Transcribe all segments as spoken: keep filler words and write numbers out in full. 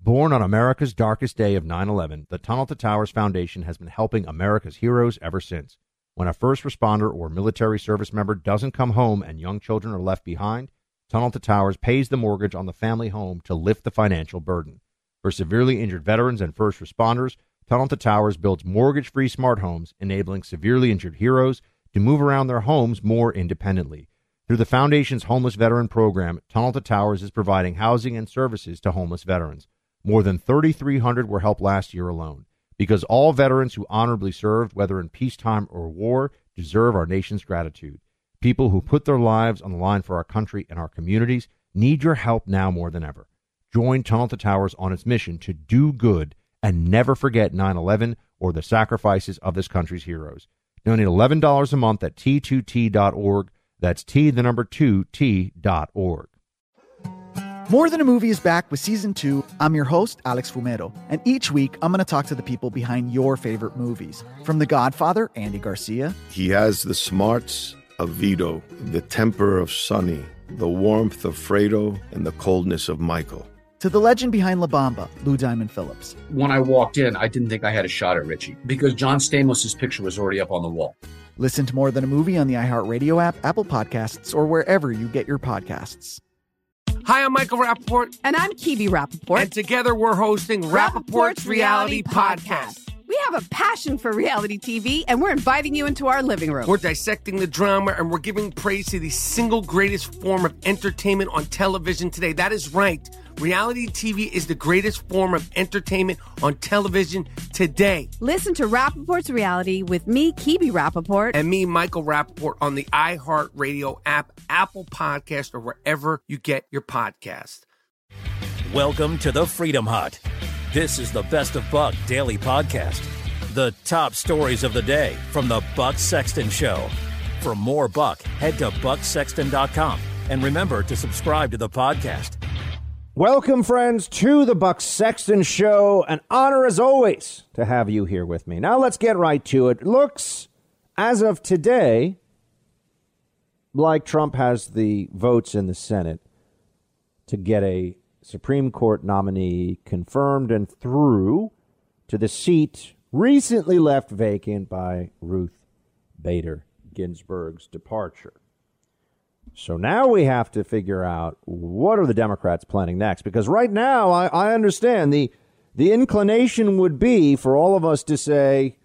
Born on America's darkest day of nine eleven, the Tunnel to Towers Foundation has been helping America's heroes ever since. When a first responder or military service member doesn't come home and young children are left behind, Tunnel to Towers pays the mortgage on the family home to lift the financial burden. For severely injured veterans and first responders, Tunnel to Towers builds mortgage-free smart homes, enabling severely injured heroes to move around their homes more independently. Through the Foundation's Homeless Veteran Program, Tunnel to Towers is providing housing and services to homeless veterans. More than thirty-three hundred were helped last year alone. Because all veterans who honorably served, whether in peacetime or war, deserve our nation's gratitude. People who put their lives on the line for our country and our communities need your help now more than ever. Join Tunnel to Towers on its mission to do good and never forget nine eleven or the sacrifices of this country's heroes. Donate eleven dollars a month at T two T dot org. That's T, the number two, T dot org. More Than a Movie is back with Season two. I'm your host, Alex Fumero, and each week I'm going to talk to the people behind your favorite movies. From The Godfather, Andy Garcia. He has the smarts of Vito, the temper of Sonny, the warmth of Fredo, and the coldness of Michael. To the legend behind La Bamba, Lou Diamond Phillips. When I walked in, I didn't think I had a shot at Richie because John Stamos' picture was already up on the wall. Listen to More Than a Movie on the iHeartRadio app, Apple Podcasts, or wherever you get your podcasts. Hi, I'm Michael Rappaport. And I'm Kibi Rappaport. And together we're hosting Rappaport's Reality Podcast. We have a passion for reality T V, and we're inviting you into our living room. We're dissecting the drama, and we're giving praise to the single greatest form of entertainment on television today. That is right. Reality T V is the greatest form of entertainment on television today. Listen to Rappaport's Reality with me, Kibi Rappaport. And me, Michael Rappaport, on the iHeartRadio app, Apple Podcast, or wherever you get your podcast. Welcome to the Freedom Hut. This is the Best of Buck Daily Podcast. The top stories of the day from the Buck Sexton Show. For more Buck, head to buck sexton dot com. And remember to subscribe to the podcast. Welcome, friends, to the Buck Sexton Show. An honor, as always, to have you here with me. Now, let's get right to it. Looks, as of today, like Trump has the votes in the Senate to get a Supreme Court nominee confirmed and through to the seat recently left vacant by Ruth Bader Ginsburg's departure. So now we have to figure out what are the Democrats planning next, because right now I, I understand the the inclination would be for all of us to say,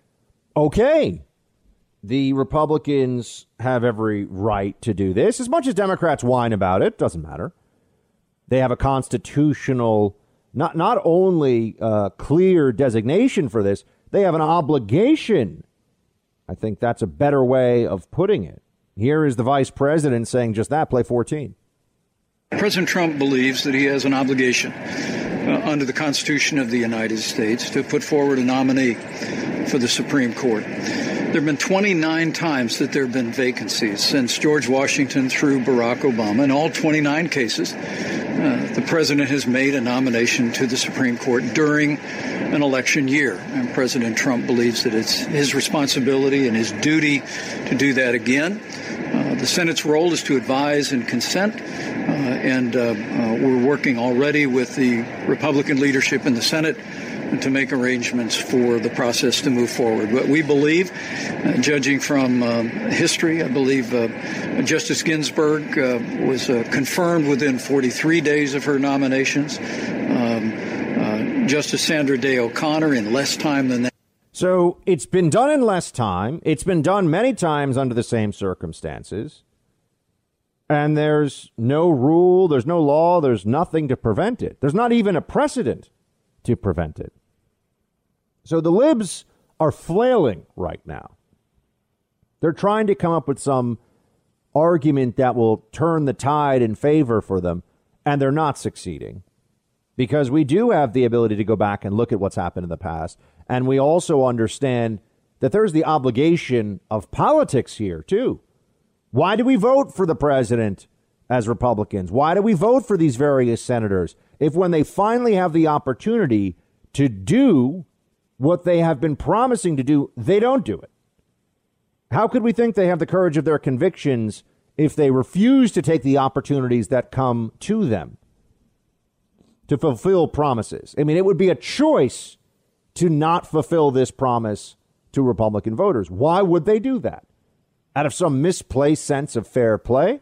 OK, the Republicans have every right to do this. As much as Democrats whine about it, doesn't matter. They have a constitutional, not not only uh, clear designation for this, they have an obligation. I think that's a better way of putting it. Here is the vice president saying just that. Play fourteen. President Trump believes that he has an obligation uh, under the Constitution of the United States to put forward a nominee for the Supreme Court. There have been twenty-nine times that there have been vacancies since George Washington through Barack Obama. In all twenty-nine cases, uh, the president has made a nomination to the Supreme Court during an election year. And President Trump believes that it's his responsibility and his duty to do that again. Uh, the Senate's role is to advise and consent, uh, and uh, uh, we're working already with the Republican leadership in the Senate to make arrangements for the process to move forward. But we believe, uh, judging from uh, history, I believe uh, Justice Ginsburg uh, was uh, confirmed within forty-three days of her nominations. Um, uh, Justice Sandra Day O'Connor in less time than that. So it's been done in less time. It's been done many times under the same circumstances. And there's no rule, there's no law, there's nothing to prevent it. There's not even a precedent to prevent it. So the libs are flailing right now. They're trying to come up with some argument that will turn the tide in favor for them, and they're not succeeding. Because we do have the ability to go back and look at what's happened in the past. And we also understand that there's the obligation of politics here, too. Why do we vote for the president as Republicans? Why do we vote for these various senators if when they finally have the opportunity to do what they have been promising to do, they don't do it? How could we think they have the courage of their convictions if they refuse to take the opportunities that come to them? to fulfill promises. I mean, it would be a choice to not fulfill this promise to Republican voters. Why would they do that? Out of some misplaced sense of fair play?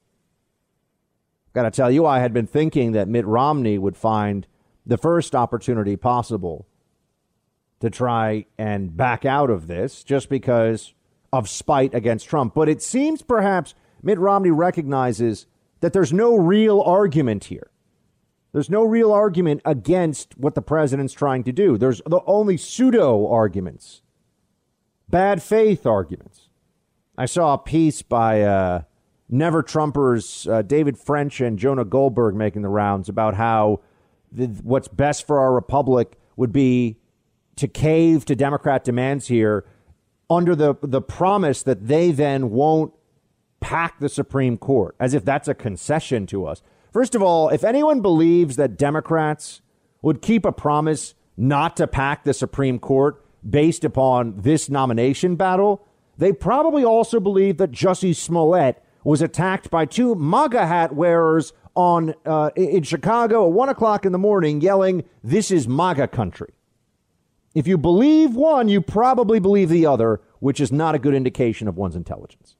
Got to tell you, I had been thinking that Mitt Romney would find the first opportunity possible to try and back out of this just because of spite against Trump. But it seems perhaps Mitt Romney recognizes that there's no real argument here. There's no real argument against what the president's trying to do. There's the only pseudo arguments, bad faith arguments. I saw a piece by uh, Never Trumpers, uh, David French and Jonah Goldberg making the rounds about how the, what's best for our republic would be to cave to Democrat demands here under the, the promise that they then won't pack the Supreme Court, as if that's a concession to us. First of all, if anyone believes that Democrats would keep a promise not to pack the Supreme Court based upon this nomination battle, they probably also believe that Jussie Smollett was attacked by two MAGA hat wearers on uh, in Chicago at one o'clock in the morning yelling, "This is MAGA country." If you believe one, you probably believe the other, which is not a good indication of one's intelligence.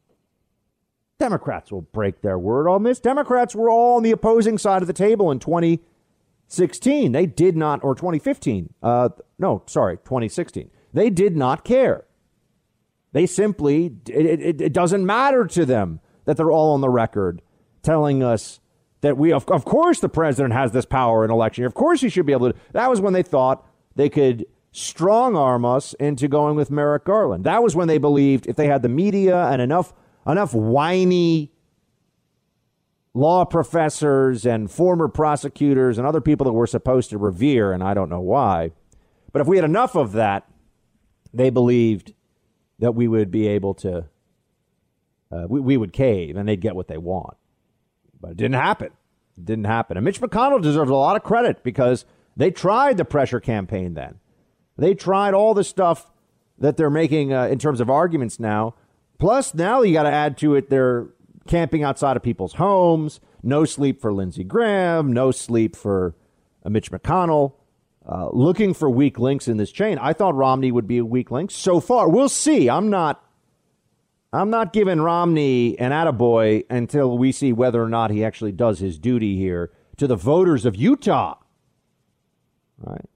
Democrats will break their word on this. Democrats were all on the opposing side of the table in twenty sixteen. They did not, or twenty fifteen. Uh, no, sorry, twenty sixteen. They did not care. They simply, it, it, it doesn't matter to them that they're all on the record telling us that we, of, of course, the president has this power in election year. Of course, he should be able to. That was when they thought they could strong arm us into going with Merrick Garland. That was when they believed if they had the media and enough enough whiny law professors and former prosecutors and other people that we're supposed to revere, and I don't know why, but if we had enough of that, they believed that we would be able to, uh, we, we would cave and they'd get what they want. But it didn't happen. It didn't happen. And Mitch McConnell deserves a lot of credit because they tried the pressure campaign then. They tried all the stuff that they're making uh, in terms of arguments now. Plus, now you got to add to it, they're camping outside of people's homes, no sleep for Lindsey Graham, no sleep for uh, Mitch McConnell, uh, looking for weak links in this chain. I thought Romney would be a weak link so far. We'll see. I'm not I'm not giving Romney an attaboy until we see whether or not he actually does his duty here to the voters of Utah. All right.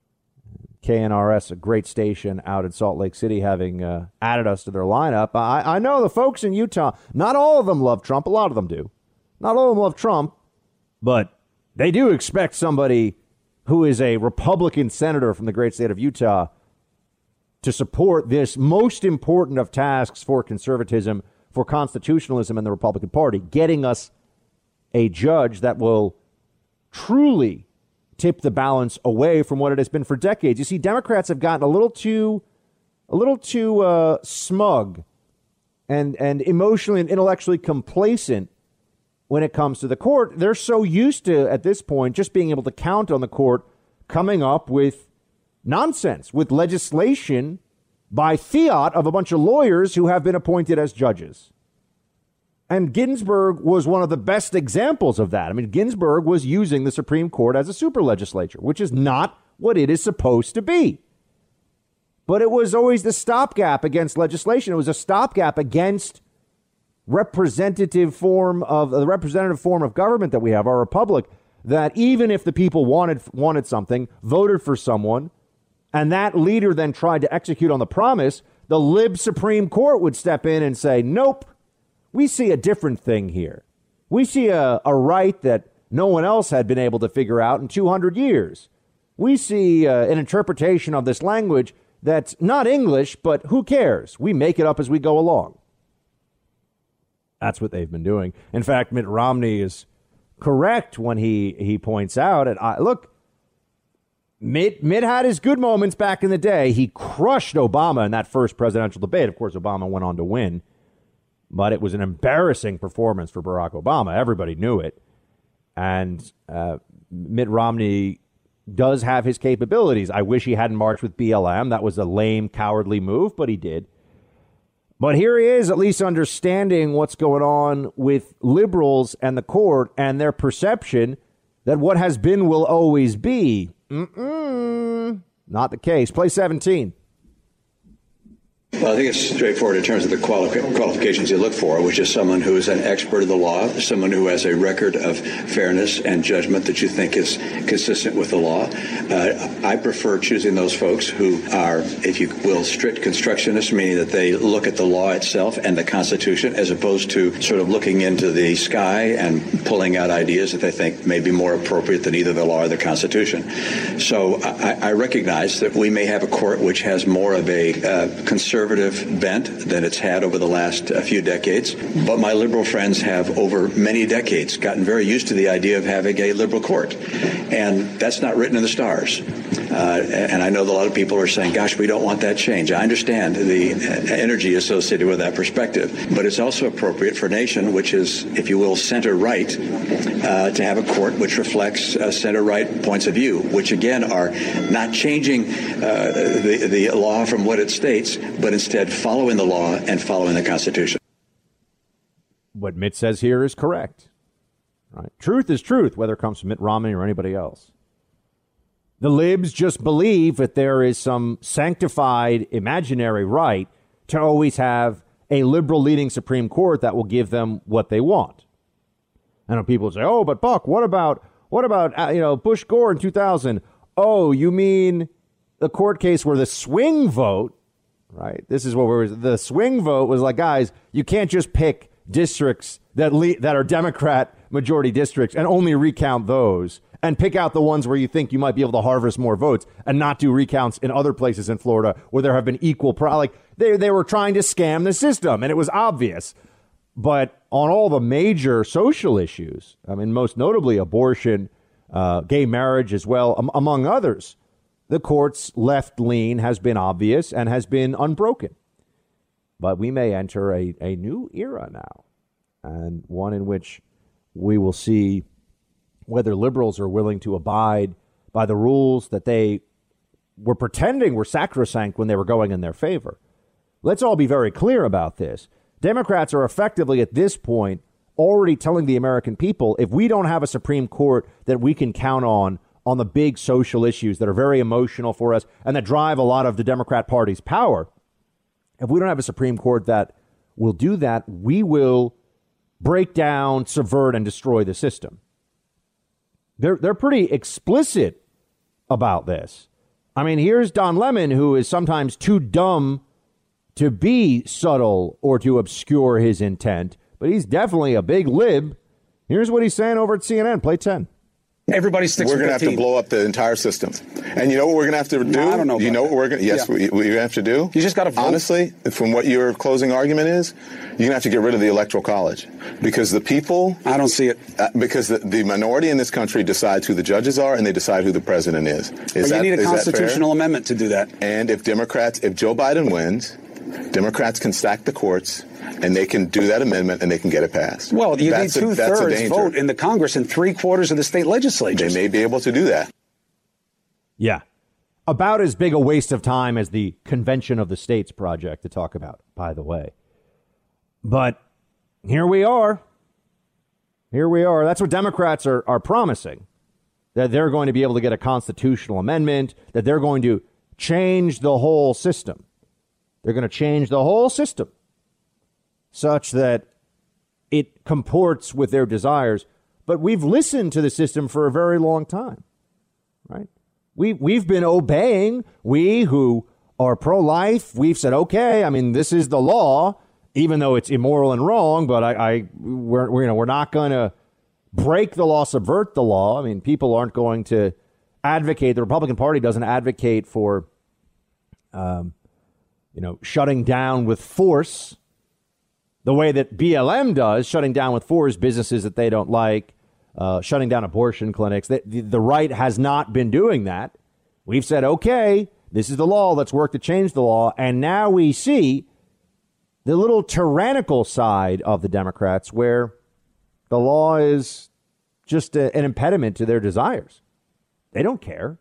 K N R S, a great station out in Salt Lake City, having uh, added us to their lineup. I, I know the folks in Utah, not all of them love Trump. A lot of them do. Not all of them love Trump, but they do expect somebody who is a Republican senator from the great state of Utah to support this most important of tasks for conservatism, for constitutionalism in the Republican Party, getting us a judge that will truly tip the balance away from what it has been for decades. You see, Democrats have gotten a little too, a little too uh, smug and and emotionally and intellectually complacent when it comes to the court. They're so used to, at this point, just being able to count on the court coming up with nonsense, with legislation by fiat of a bunch of lawyers who have been appointed as judges. And Ginsburg was one of the best examples of that. I mean, Ginsburg was using the Supreme Court as a super legislature, which is not what it is supposed to be. But it was always the stopgap against legislation. It was a stopgap against representative form of the representative form of government that we have, our republic, that even if the people wanted wanted something, voted for someone, and that leader then tried to execute on the promise, the lib Supreme Court would step in and say, nope. We see a different thing here. We see a, a right that no one else had been able to figure out in two hundred years. We see uh, an interpretation of this language that's not English, but who cares? We make it up as we go along. That's what they've been doing. In fact, Mitt Romney is correct when he, he points out, and I, look, Mitt, Mitt had his good moments back in the day. He crushed Obama in that first presidential debate. Of course, Obama went on to win. But it was an embarrassing performance for Barack Obama. Everybody knew it. And uh, Mitt Romney does have his capabilities. I wish he hadn't marched with B L M. That was a lame, cowardly move, but he did. But here he is, at least understanding what's going on with liberals and the court and their perception that what has been will always be. Mm-mm, not the case. Play seventeen. Well, I think it's straightforward in terms of the quali- qualifications you look for, which is someone who is an expert of the law, someone who has a record of fairness and judgment that you think is consistent with the law. Uh, I prefer choosing those folks who are, if you will, strict constructionists, meaning that they look at the law itself and the Constitution, as opposed to sort of looking into the sky and pulling out ideas that they think may be more appropriate than either the law or the Constitution. So I, I recognize that we may have a court which has more of a uh, conservative bent than it's had over the last uh, few decades. But my liberal friends have, over many decades, gotten very used to the idea of having a liberal court. And that's not written in the stars. Uh, and I know that a lot of people are saying, gosh, we don't want that change. I understand the energy associated with that perspective. But it's also appropriate for a nation which is, if you will, center-right, uh, to have a court which reflects uh, center-right points of view, which, again, are not changing uh, the, the law from what it states, but instead following the law and following the Constitution. What Mitt says here is correct. Right? Truth is truth, whether it comes from Mitt Romney or anybody else. The libs just believe that there is some sanctified imaginary right to always have a liberal leading Supreme Court that will give them what they want. And people say, oh, but Buck, what about what about, uh, you know, Bush Gore in two thousand? Oh, you mean the court case where the swing vote, right? This is what we're, the swing vote was like, guys, you can't just pick districts that le- that are Democrat majority districts and only recount those and pick out the ones where you think you might be able to harvest more votes and not do recounts in other places in Florida where there have been equal, pro- like they, they were trying to scam the system and it was obvious. But on all the major social issues, I mean, most notably abortion, uh, gay marriage as well, um, among others, the court's left lean has been obvious and has been unbroken. But we may enter a, a new era now, and one in which we will see whether liberals are willing to abide by the rules that they were pretending were sacrosanct when they were going in their favor. Let's all be very clear about this. Democrats are effectively at this point already telling the American people, if we don't have a Supreme Court that we can count on on the big social issues that are very emotional for us and that drive a lot of the Democrat Party's power, if we don't have a Supreme Court that will do that, we will break down, subvert, and destroy the system. They're they're pretty explicit about this. I mean, here's Don Lemon, who is sometimes too dumb to be subtle or to obscure his intent, but he's definitely a big lib. Here's what he's saying over at C N N. Play ten. Everybody sticks. We're going to have to blow up the entire system. And you know what we're going to have to do? No, I don't know. You know what we're going to, yes, yeah. we, we have to do? You just got to vote. Honestly, from what your closing argument is, you're going to have to get rid of the Electoral College. Because the people... I don't see it. Uh, because the, the minority in this country decides who the judges are and they decide who the president is. Is but that, you need a is constitutional amendment to do that. And if Democrats, if Joe Biden wins, Democrats can stack the courts and they can do that amendment and they can get it passed. Well, you that's need two-thirds vote in the Congress and three-quarters of the state legislatures. They may be able to do that. Yeah. About as big a waste of time as the Convention of the States project to talk about, by the way. But here we are. Here we are. That's what Democrats are, are promising, that they're going to be able to get a constitutional amendment, that they're going to change the whole system. They're going to change the whole system such that it comports with their desires. But we've listened to the system for a very long time, right? We, we've been obeying. We who are pro-life, we've said, OK, I mean, this is the law, even though it's immoral and wrong. But I, I we're, we're, you know, we're not going to break the law, subvert the law. I mean, people aren't going to advocate. The Republican Party doesn't advocate for, um, you know, shutting down with force the way that B L M does, shutting down with force businesses that they don't like, uh, shutting down abortion clinics. The, the, the right has not been doing that. We've said, OK, this is the law. Let's work to change the law. And now we see the little tyrannical side of the Democrats where the law is just a, an impediment to their desires. They don't care.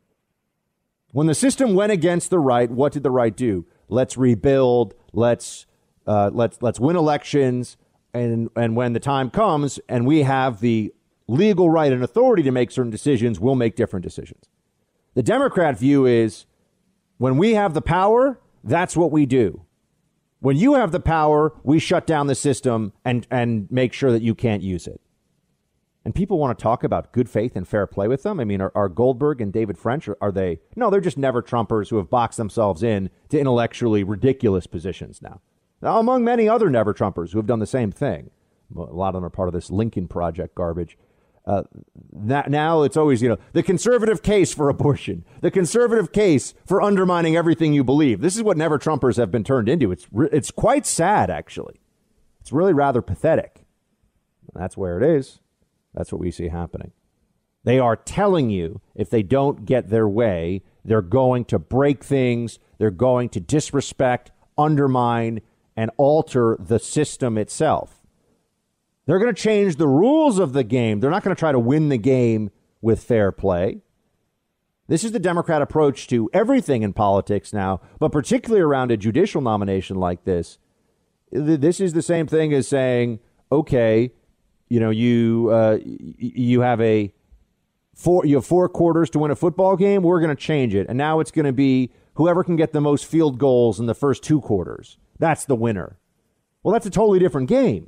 When the system went against the right, what did the right do? Let's rebuild. Let's uh, let's let's win elections. And and when the time comes and we have the legal right and authority to make certain decisions, we'll make different decisions. The Democrat view is when we have the power, that's what we do. When you have the power, we shut down the system and, and make sure that you can't use it. And people want to talk about good faith and fair play with them. I mean, are, are Goldberg and David French, are, are they? No, they're just never-Trumpers who have boxed themselves in to intellectually ridiculous positions now. Now, among many other never-Trumpers who have done the same thing. A lot of them are part of this Lincoln Project garbage. Uh, that, now it's always, you know, the conservative case for abortion, the conservative case for undermining everything you believe. This is what never-Trumpers have been turned into. It's re- it's quite sad, actually. It's really rather pathetic. And that's where it is. That's what we see happening. They are telling you if they don't get their way, they're going to break things. They're going to disrespect, undermine, and alter the system itself. They're going to change the rules of the game. They're not going to try to win the game with fair play. This is the Democrat approach to everything in politics now, but particularly around a judicial nomination like this. This is the same thing as saying, okay, you know, you uh, you have a four you have four quarters to win a football game. We're going to change it. And now it's going to be whoever can get the most field goals in the first two quarters. That's the winner. Well, that's a totally different game.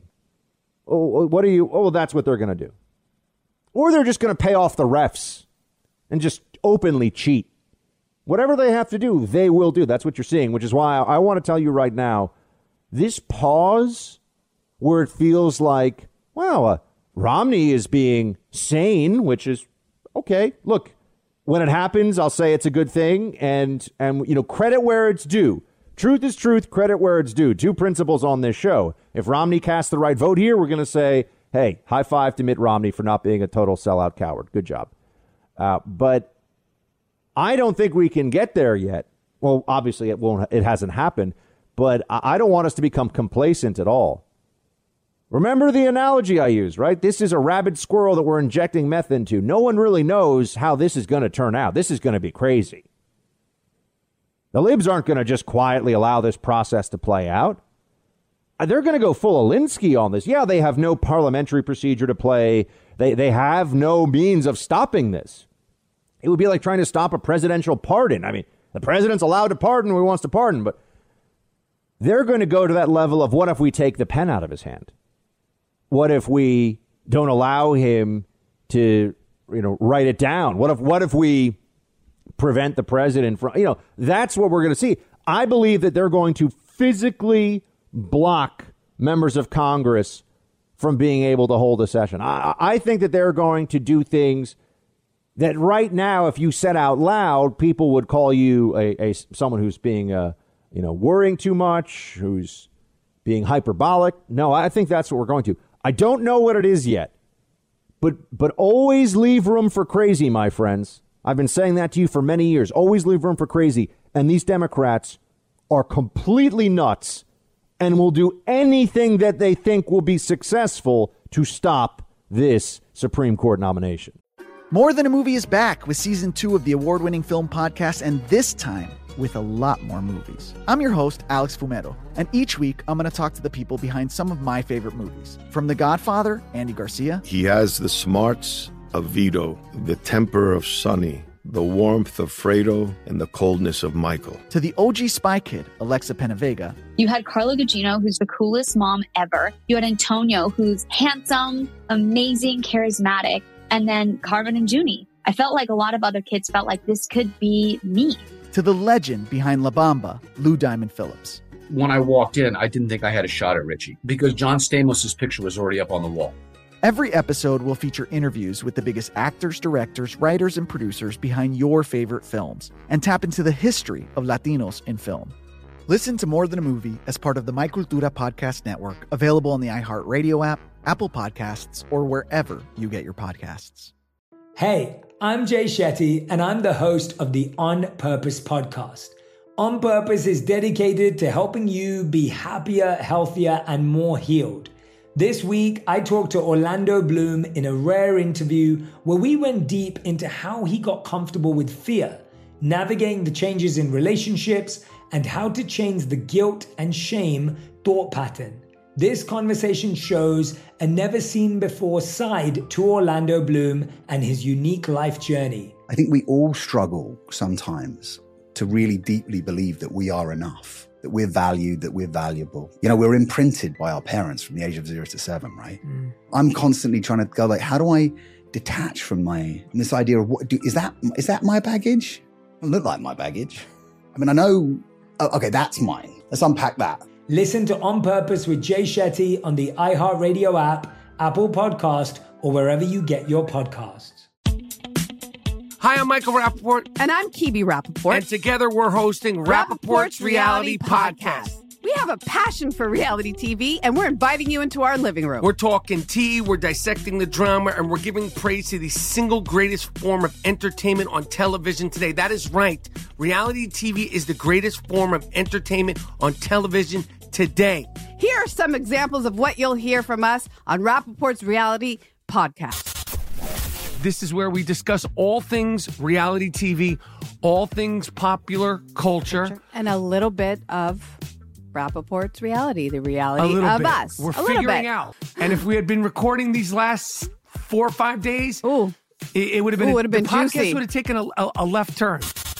Oh, what do you? Oh, well, that's what they're going to do. Or they're just going to pay off the refs and just openly cheat. Whatever they have to do, they will do. That's what you're seeing, which is why I, I want to tell you right now, this pause where it feels like, wow, uh, Romney is being sane, which is OK. Look, when it happens, I'll say it's a good thing. And, and you know, credit where it's due. Truth is truth, credit where it's due. Two principles on this show. If Romney casts the right vote here, we're going to say, hey, high five to Mitt Romney for not being a total sellout coward. Good job. Uh, but I don't think we can get there yet. Well, obviously, it won't. It hasn't happened. But I don't want us to become complacent at all. Remember the analogy I used, right? This is a rabid squirrel that we're injecting meth into. No one really knows how this is going to turn out. This is going to be crazy. The libs aren't going to just quietly allow this process to play out. They're going to go full Alinsky on this. Yeah, they have no parliamentary procedure to play. They they have no means of stopping this. It would be like trying to stop a presidential pardon. I mean, the president's allowed to pardon when he wants to pardon, but they're going to go to that level of what if we take the pen out of his hand? What if we don't allow him to, you know, write it down? What if what if we prevent the president from, you know, that's what we're going to see. I believe that they're going to physically block members of Congress from being able to hold a session. I, I think that they're going to do things that right now, if you said out loud, people would call you a, a someone who's being, uh, you know, worrying too much, who's being hyperbolic. No, I think that's what we're going to. I don't know what it is yet, but but always leave room for crazy, my friends. I've been saying that to you for many years. Always leave room for crazy. And these Democrats are completely nuts and will do anything that they think will be successful to stop this Supreme Court nomination. More Than a Movie is back with season two of the award-winning film podcast, and this time with a lot more movies. I'm your host, Alex Fumero, and each week I'm going to talk to the people behind some of my favorite movies. From The Godfather, Andy Garcia. He has the smarts of Vito, the temper of Sonny, the warmth of Fredo, and the coldness of Michael. To the O G Spy Kid, Alexa Penavega. You had Carla Gugino, who's the coolest mom ever. You had Antonio, who's handsome, amazing, charismatic. And then Carmen and Junie. I felt like a lot of other kids felt like this could be me. To the legend behind La Bamba, Lou Diamond Phillips. When I walked in, I didn't think I had a shot at Richie because John Stamos' picture was already up on the wall. Every episode will feature interviews with the biggest actors, directors, writers, and producers behind your favorite films and tap into the history of Latinos in film. Listen to More Than a Movie as part of the My Cultura podcast network, available on the iHeartRadio app, Apple Podcasts, or wherever you get your podcasts. Hey, I'm Jay Shetty, and I'm the host of the On Purpose podcast. On Purpose is dedicated to helping you be happier, healthier, and more healed. This week, I talked to Orlando Bloom in a rare interview where we went deep into how he got comfortable with fear, navigating the changes in relationships, and how to change the guilt and shame thought pattern. This conversation shows a never-seen-before side to Orlando Bloom and his unique life journey. I think we all struggle sometimes to really deeply believe that we are enough, that we're valued, that we're valuable. You know, we're imprinted by our parents from the age of zero to seven, right? Mm. I'm constantly trying to go like, how do I detach from my, from this idea of what, do, is that, is that my baggage? It doesn't look like my baggage. I mean, I know, oh, okay, that's mine. Let's unpack that. Listen to On Purpose with Jay Shetty on the iHeartRadio app, Apple Podcast, or wherever you get your podcasts. Hi, I'm Michael Rappaport. And I'm Kibi Rappaport. And together we're hosting Rappaport's, Rappaport's Reality, Reality Podcast. Podcast. We have a passion for reality T V, and we're inviting you into our living room. We're talking tea, we're dissecting the drama, and we're giving praise to the single greatest form of entertainment on television today. That is right. Reality T V is the greatest form of entertainment on television today. Here are some examples of what you'll hear from us on Rappaport's Reality Podcast. This is where we discuss all things reality T V, all things popular culture. And a little bit of Rappaport's reality, the reality of bit. us. We're a figuring out. And if we had been recording these last four or five days, Ooh. it, it would have been, Ooh, would have been the podcast juicy. would have taken a, a, a left turn.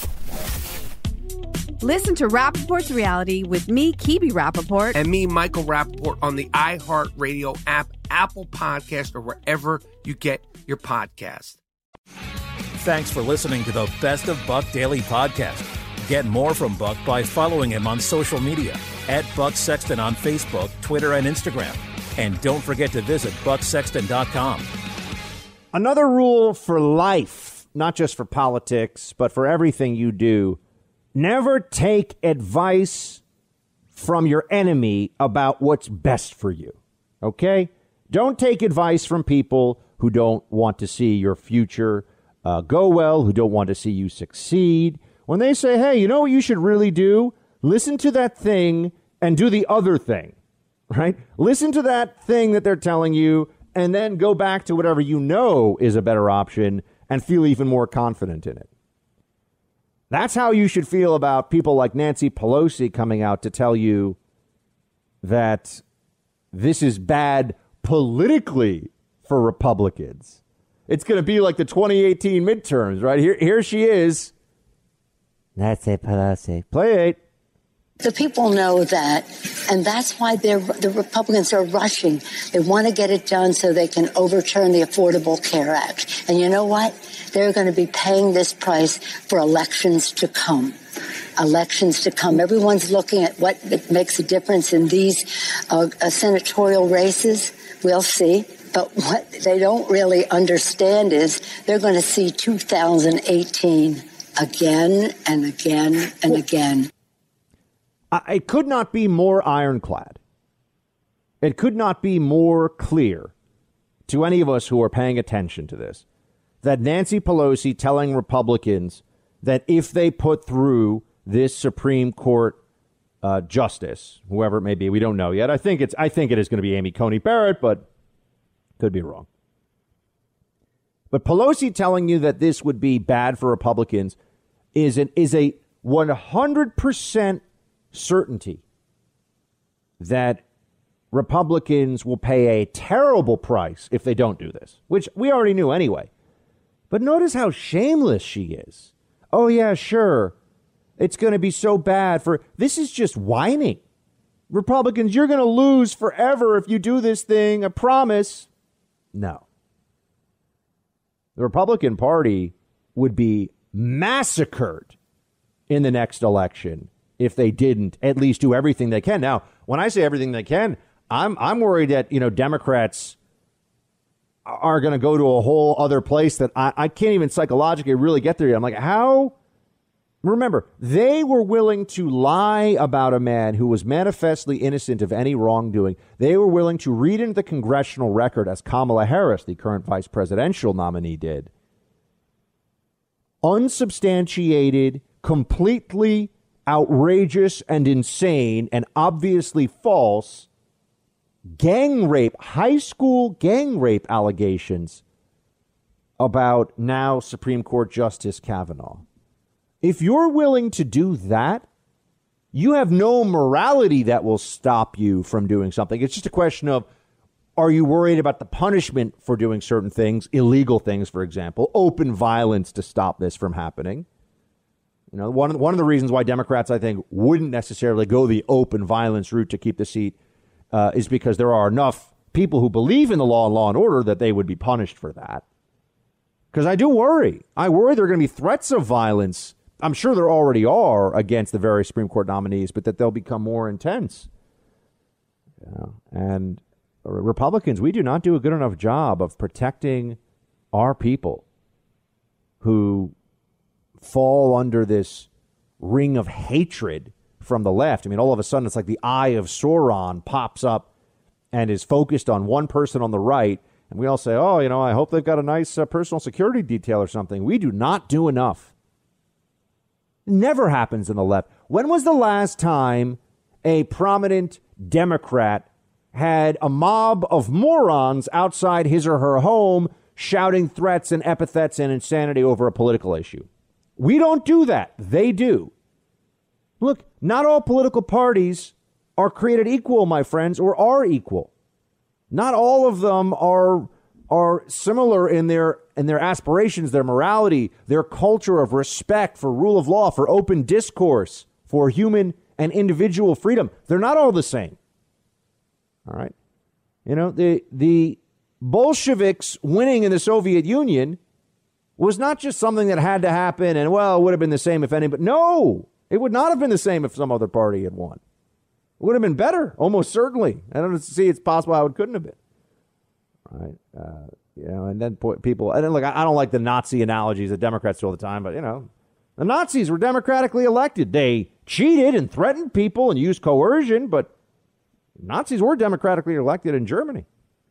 Listen to Rappaport's Reality with me, Kibi Rappaport. And me, Michael Rappaport, on the iHeartRadio app, Apple Podcast, or wherever you get your podcast. Thanks for listening to the Best of Buck Daily Podcast. Get more from Buck by following him on social media at Buck Sexton on Facebook, Twitter, and Instagram. And don't forget to visit buck sexton dot com. Another rule for life, not just for politics, but for everything you do. Never take advice from your enemy about what's best for you. Okay? Don't take advice from people who don't want to see your future uh, go well, who don't want to see you succeed. When they say, hey, you know what you should really do? Listen to that thing and do the other thing, right? Listen to that thing that they're telling you and then go back to whatever you know is a better option and feel even more confident in it. That's how you should feel about people like Nancy Pelosi coming out to tell you that this is bad politically for Republicans. It's going to be like the twenty eighteen midterms, right? Here, here she is. Nancy Pelosi. Play it. The people know that, and that's why they're, the Republicans are rushing. They want to get it done so they can overturn the Affordable Care Act. And you know what? They're going to be paying this price for elections to come. Elections to come. Everyone's looking at what makes a difference in these uh, uh, senatorial races. We'll see. But what they don't really understand is they're going to see two thousand eighteen again and again and again. It could not be more ironclad. It could not be more clear to any of us who are paying attention to this that Nancy Pelosi telling Republicans that if they put through this Supreme Court uh, justice, whoever it may be, we don't know yet. I think it's I think it is going to be Amy Coney Barrett, but could be wrong. But Pelosi telling you that this would be bad for Republicans is an is a one hundred percent certainty that Republicans will pay a terrible price if they don't do this, which we already knew anyway. But notice how shameless she is. Oh, yeah, sure. It's going to be so bad for this is just whining. Republicans, you're going to lose forever if you do this thing. I promise. No. The Republican Party would be massacred in the next election if they didn't at least do everything they can. Now, when I say everything they can, I'm I'm worried that, you know, Democrats are going to go to a whole other place that I, I can't even psychologically really get there yet. I'm like, how? Remember, they were willing to lie about a man who was manifestly innocent of any wrongdoing. They were willing to read into the congressional record, as Kamala Harris, the current vice presidential nominee, did. Unsubstantiated, completely outrageous and insane and obviously false gang rape, high school gang rape allegations about now Supreme Court Justice Kavanaugh. If you're willing to do that, you have no morality that will stop you from doing something. It's just a question of, are you worried about the punishment for doing certain things, illegal things, for example, open violence to stop this from happening? You know, one of, one of the reasons why Democrats, I think, wouldn't necessarily go the open violence route to keep the seat uh, is because there are enough people who believe in the law and law and order that they would be punished for that. Because I do worry. I worry there are going to be threats of violence. I'm sure there already are against the various Supreme Court nominees, but that they'll become more intense. Yeah. And Republicans, we do not do a good enough job of protecting our people who fall under this ring of hatred from the left. I mean, all of a sudden, it's like the eye of Sauron pops up and is focused on one person on the right. And we all say, oh, you know, I hope they've got a nice uh, personal security detail or something. We do not do enough. Never happens in the left. When was the last time a prominent Democrat had a mob of morons outside his or her home shouting threats and epithets and insanity over a political issue? We don't do that. They do. Look, not all political parties are created equal, my friends, or are equal. Not all of them are are similar in their in their aspirations, their morality, their culture of respect for rule of law, for open discourse, for human and individual freedom. They're not all the same. All right. You know, the the Bolsheviks winning in the Soviet Union was not just something that had to happen and, well, it would have been the same if any, but no, it would not have been the same if some other party had won. It would have been better, almost certainly. I don't see it's possible how it couldn't have been. All right. Uh, you know, and then people, and then look, I don't like the Nazi analogies that Democrats do all the time, but, you know, the Nazis were democratically elected. They cheated and threatened people and used coercion, but Nazis were democratically elected in Germany.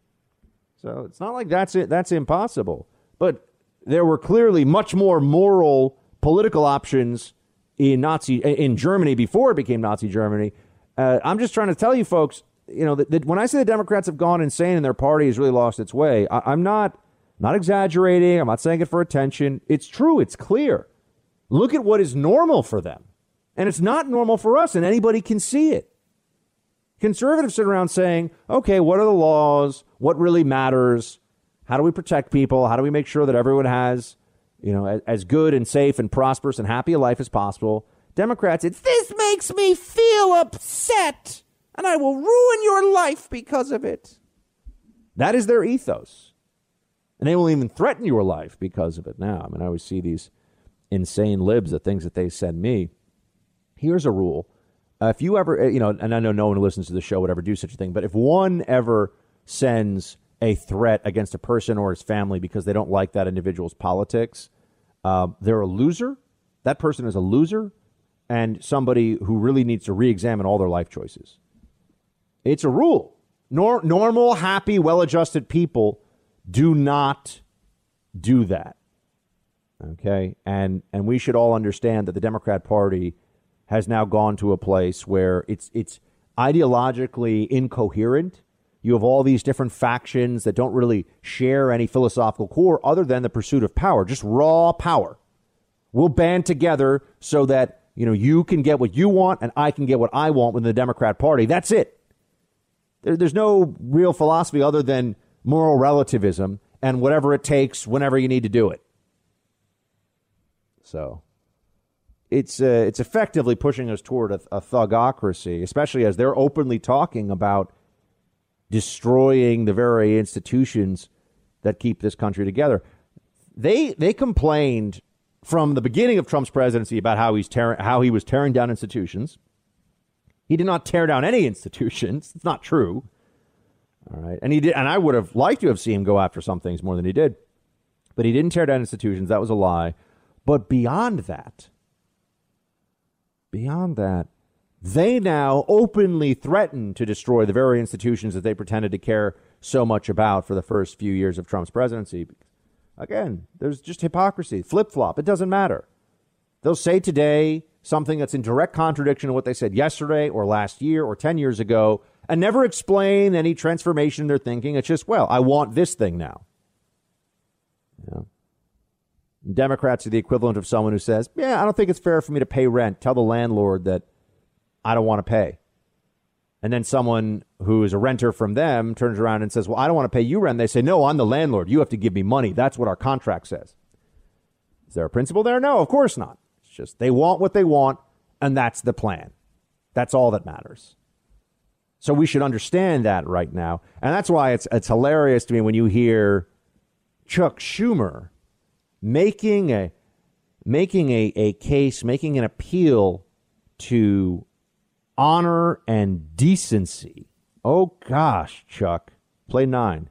So it's not like that's it. That's impossible. But there were clearly much more moral political options in Nazi in Germany before it became Nazi Germany. Uh, I'm just trying to tell you folks, you know, that, that when I say the Democrats have gone insane and their party has really lost its way, I, I'm not not exaggerating. I'm not saying it for attention. It's true. It's clear. Look at what is normal for them. And it's not normal for us, and anybody can see it. Conservatives sit around saying, OK, what are the laws? What really matters? How do we protect people? How do we make sure that everyone has, you know, as, as good and safe and prosperous and happy a life as possible? Democrats, it's this makes me feel upset, and I will ruin your life because of it. That is their ethos. And they will even threaten your life because of it now. I mean, I always see these insane libs, the things that they send me. Here's a rule. Uh, if you ever, you know, and I know no one who listens to the show would ever do such a thing, but if one ever sends a threat against a person or his family because they don't like that individual's politics, uh, they're a loser. That person is a loser and somebody who really needs to re-examine all their life choices. It's a rule. Nor- normal, happy, well-adjusted people do not do that. Okay? And and we should all understand that the Democrat Party has now gone to a place where it's it's ideologically incoherent. You have all these different factions that don't really share any philosophical core other than the pursuit of power, just raw power. We'll band together so that, you know, you can get what you want and I can get what I want within the Democrat Party. That's it. There, there's no real philosophy other than moral relativism and whatever it takes whenever you need to do it. So it's uh, it's effectively pushing us toward a, a thugocracy, especially as they're openly talking about destroying the very institutions that keep this country together. They they complained from the beginning of Trump's presidency about how he's tearing how he was tearing down institutions. He did not tear down any institutions. It's not true. All right. And he did. And I would have liked to have seen him go after some things more than he did. But he didn't tear down institutions. That was a lie. But beyond that, beyond that, they now openly threaten to destroy the very institutions that they pretended to care so much about for the first few years of Trump's presidency. Again, there's just hypocrisy, flip-flop. It doesn't matter. They'll say today something that's in direct contradiction to what they said yesterday or last year or ten years ago and never explain any transformation in their thinking. It's just, well, I want this thing now. You know? Democrats are the equivalent of someone who says, yeah, I don't think it's fair for me to pay rent. Tell the landlord that I don't want to pay. And then someone who is a renter from them turns around and says, well, I don't want to pay you rent. They say, no, I'm the landlord. You have to give me money. That's what our contract says. Is there a principle there? No, of course not. It's just they want what they want, and that's the plan. That's all that matters. So we should understand that right now. And that's why it's it's hilarious to me when you hear Chuck Schumer making a making a, a case, making an appeal to honor and decency. Oh, gosh, Chuck. Play nine.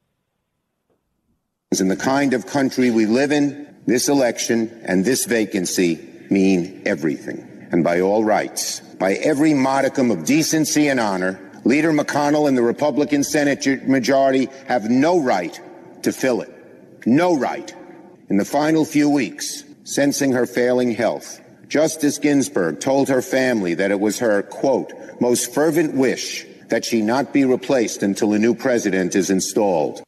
In the kind of country we live in, this election and this vacancy mean everything. And by all rights, by every modicum of decency and honor, Leader McConnell and the Republican Senate majority have no right to fill it. No right. In the final few weeks, sensing her failing health, Justice Ginsburg told her family that it was her, quote, most fervent wish that she not be replaced until a new president is installed.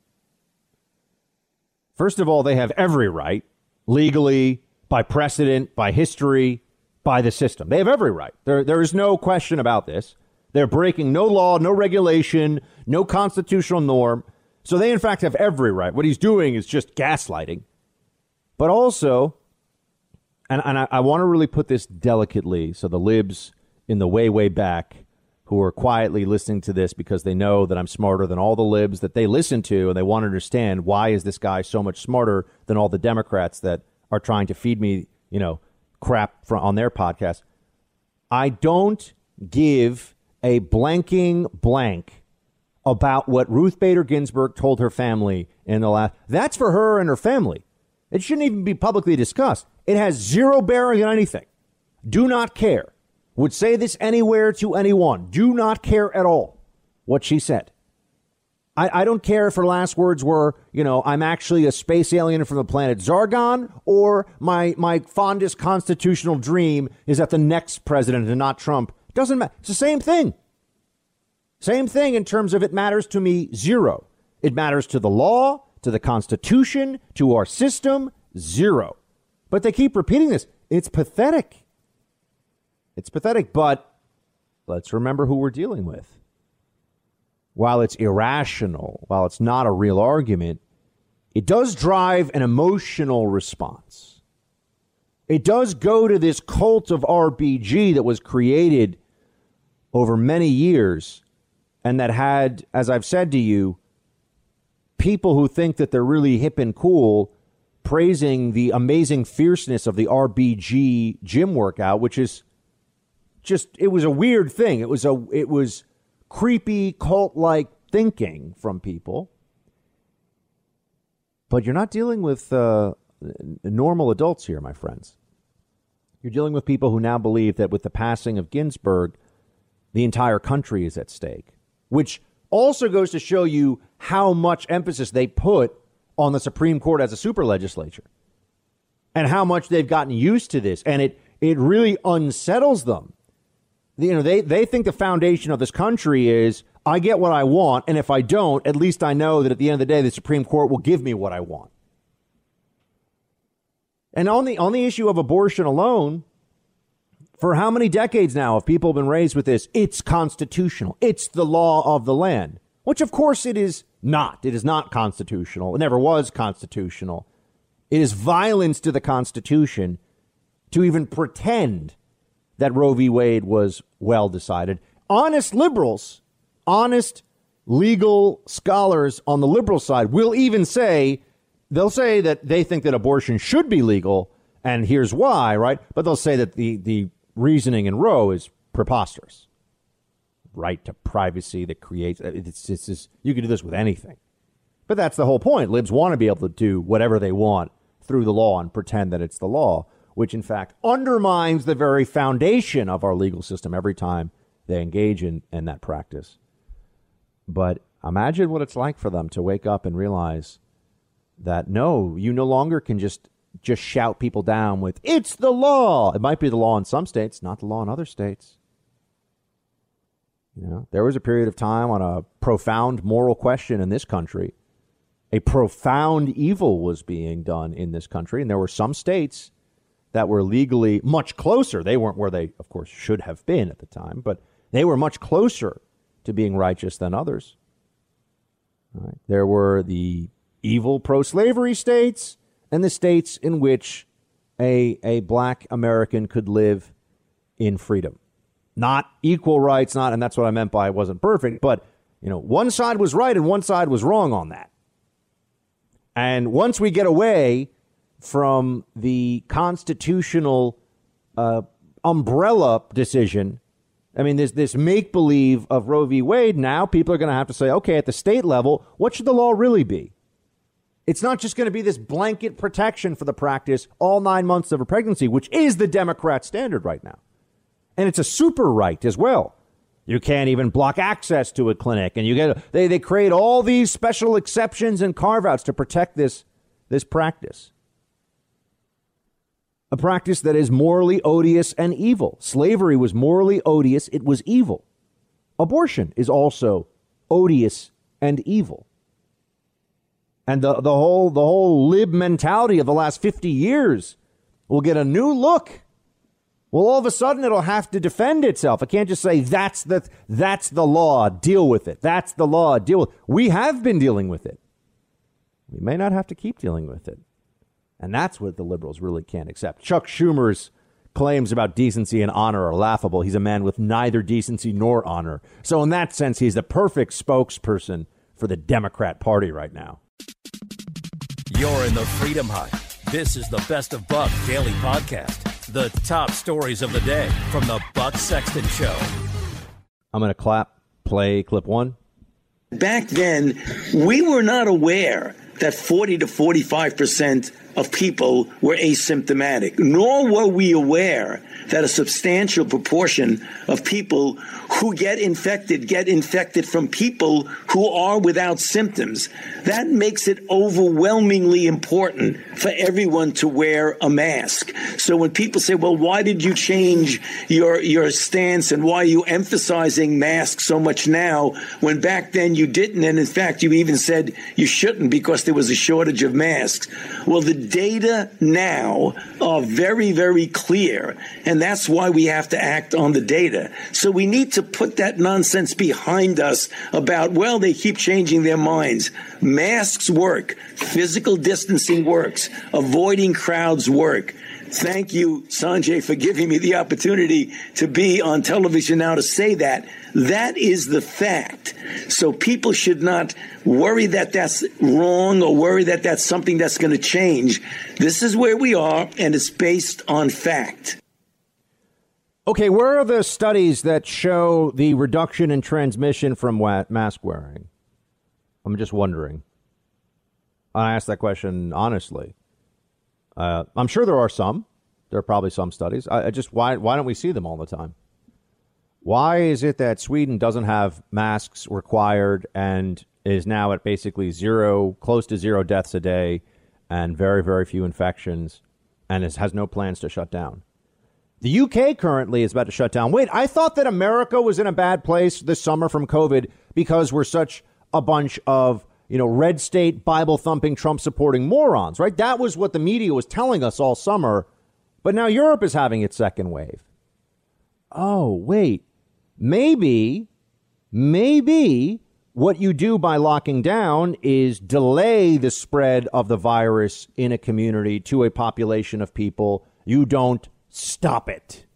First of all, they have every right, legally, by precedent, by history, by the system. They have every right. There, there is no question about this. They're breaking no law, no regulation, no constitutional norm. So they, in fact, have every right. What he's doing is just gaslighting. But also, and, and I, I want to really put this delicately so the libs in the way, way back who are quietly listening to this because they know that I'm smarter than all the libs that they listen to, and they want to understand why is this guy so much smarter than all the Democrats that are trying to feed me, you know, crap from, on their podcast. I don't give a blanking blank about what Ruth Bader Ginsburg told her family in the last. That's for her and her family. It shouldn't even be publicly discussed. It has zero bearing on anything. Do not care. Would say this anywhere to anyone. Do not care at all what she said. I, I don't care if her last words were, you know, I'm actually a space alien from the planet Zargon, or my my fondest constitutional dream is that the next president and not Trump. Doesn't matter. It's the same thing. Same thing in terms of it matters to me, zero. It matters to the law, to the Constitution, to our system, zero. But they keep repeating this. It's pathetic. It's pathetic, but let's remember who we're dealing with. While it's irrational, while it's not a real argument, it does drive an emotional response. It does go to this cult of R B G that was created over many years and that had, as I've said to you, people who think that they're really hip and cool praising the amazing fierceness of the R B G gym workout, which is just, it was a weird thing. It was a, it was creepy cult-like thinking from people. But you're not dealing with uh, normal adults here, my friends. You're dealing with people who now believe that with the passing of Ginsburg, the entire country is at stake, which also goes to show you how much emphasis they put on the Supreme Court as a super legislature and how much they've gotten used to this. And it it really unsettles them. You know, they, they think the foundation of this country is I get what I want. And if I don't, at least I know that at the end of the day, the Supreme Court will give me what I want. And on the on the issue of abortion alone, for how many decades now have people been raised with this? It's constitutional. It's the law of the land, which, of course, it is not. It is not constitutional. It never was constitutional. It is violence to the Constitution to even pretend that Roe v. Wade was well decided. Honest liberals, honest legal scholars on the liberal side will even say, they'll say that they think that abortion should be legal, and here's why, right? But they'll say that the, the reasoning in Roe is preposterous. Right to privacy that creates, it's, it's, it's, you can do this with anything. But that's the whole point. Libs want to be able to do whatever they want through the law and pretend that it's the law, which in fact undermines the very foundation of our legal system every time they engage in, in that practice. But imagine what it's like for them to wake up and realize that, no, you no longer can just just shout people down with, it's the law. It might be the law in some states, not the law in other states. You know, there was a period of time on a profound moral question in this country. A profound evil was being done in this country. And there were some states that were legally much closer. They weren't where they, of course, should have been at the time, but they were much closer to being righteous than others. Right. There were the evil pro-slavery states and the states in which a, a black American could live in freedom. Not equal rights, not, and that's what I meant by it wasn't perfect, but, you know, one side was right and one side was wrong on that. And once we get away from the constitutional uh, umbrella decision, I mean, there's this make-believe of Roe v. Wade. Now people are going to have to say, OK, at the state level, what should the law really be? It's not just going to be this blanket protection for the practice all nine months of a pregnancy, which is the Democrat standard right now. And it's a super right as well. You can't even block access to a clinic. And you get they, they create all these special exceptions and carve outs to protect this this practice. A practice that is morally odious and evil. Slavery was morally odious. It was evil. Abortion is also odious and evil. And the, the whole the whole lib mentality of the last fifty years will get a new look. Well, all of a sudden, it'll have to defend itself. It can't just say that's the that's the law. Deal with it. That's the law. Deal with it. We have been dealing with it. We may not have to keep dealing with it. And that's what the liberals really can't accept. Chuck Schumer's claims about decency and honor are laughable. He's a man with neither decency nor honor. So in that sense, he's the perfect spokesperson for the Democrat Party right now. You're in the Freedom Hut. This is the Best of Buck Daily Podcast. The top stories of the day from the Buck Sexton Show. I'm going to clap, play clip one. Back then, we were not aware that forty to forty-five percent of people were asymptomatic, nor were we aware that a substantial proportion of people who get infected get infected from people who are without symptoms. That makes it overwhelmingly important for everyone to wear a mask. So when people say, well, why did you change your your stance and why are you emphasizing masks so much now when back then you didn't? And in fact, you even said you shouldn't because there was a shortage of masks. Well, the data now are very, very clear, and that's why we have to act on the data. So we need to put that nonsense behind us about, well, they keep changing their minds. Masks work. Physical distancing works. Avoiding crowds work. Thank you, Sanjay, for giving me the opportunity to be on television now to say that. That is the fact. So people should not worry that that's wrong or worry that that's something that's going to change. This is where we are, and it's based on fact. Okay, where are the studies that show the reduction in transmission from mask wearing? I'm just wondering. I asked that question honestly. Uh, I'm sure there are some. There are probably some studies. I, I just why why don't we see them all the time? Why is it that Sweden doesn't have masks required and is now at basically zero, close to zero deaths a day and very, very few infections and is, has no plans to shut down? The U K currently is about to shut down. Wait, I thought that America was in a bad place this summer from COVID because we're such a bunch of, you know, red state, Bible thumping, Trump supporting morons, right? That was what the media was telling us all summer. But now Europe is having its second wave. Oh, wait, maybe, maybe what you do by locking down is delay the spread of the virus in a community to a population of people. You don't stop it.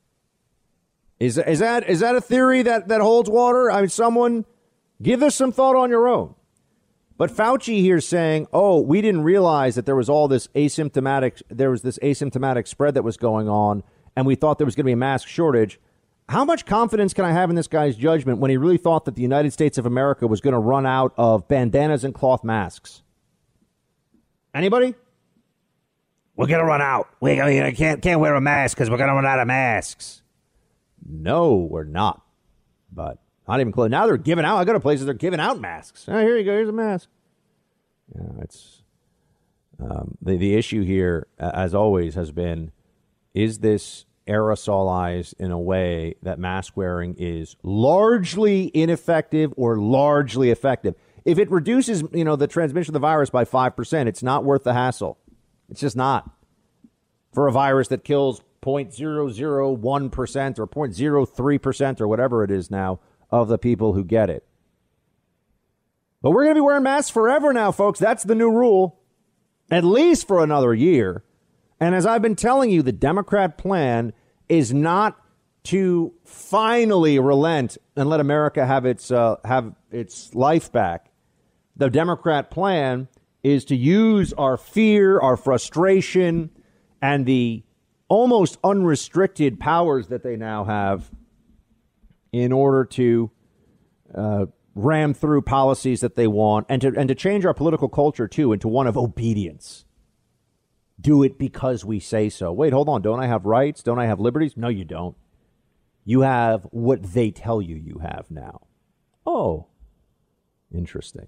Is, is that is that a theory that, that holds water? I mean, someone give this some thought on your own. But Fauci here saying, oh, we didn't realize that there was all this asymptomatic, there was this asymptomatic spread that was going on, and we thought there was going to be a mask shortage. How much confidence can I have in this guy's judgment when he really thought that the United States of America was going to run out of bandanas and cloth masks? Anybody? We're going to run out. We can't, can't wear a mask because we're going to run out of masks. No, we're not. But not even close. Now they're giving out. I go to places they're giving out masks. Oh, here you go. Here's a mask. Yeah, it's um, the the issue here, as always, has been: is this aerosolized in a way that mask wearing is largely ineffective or largely effective? If it reduces, you know, the transmission of the virus by five percent, it's not worth the hassle. It's just not. for a virus that kills zero point zero zero one percent or zero point zero three percent or whatever it is now of the people who get it. But we're going to be wearing masks forever now, folks. That's the new rule, at least for another year. And as I've been telling you, the Democrat plan is not to finally relent and let America have its uh, have its life back. The Democrat plan is to use our fear, our frustration, and the almost unrestricted powers that they now have in order to uh, ram through policies that they want and to and to change our political culture, too, into one of obedience. Do it because we say so. Wait, hold on. Don't I have rights? Don't I have liberties? No, you don't. You have what they tell you you have now. Oh, interesting.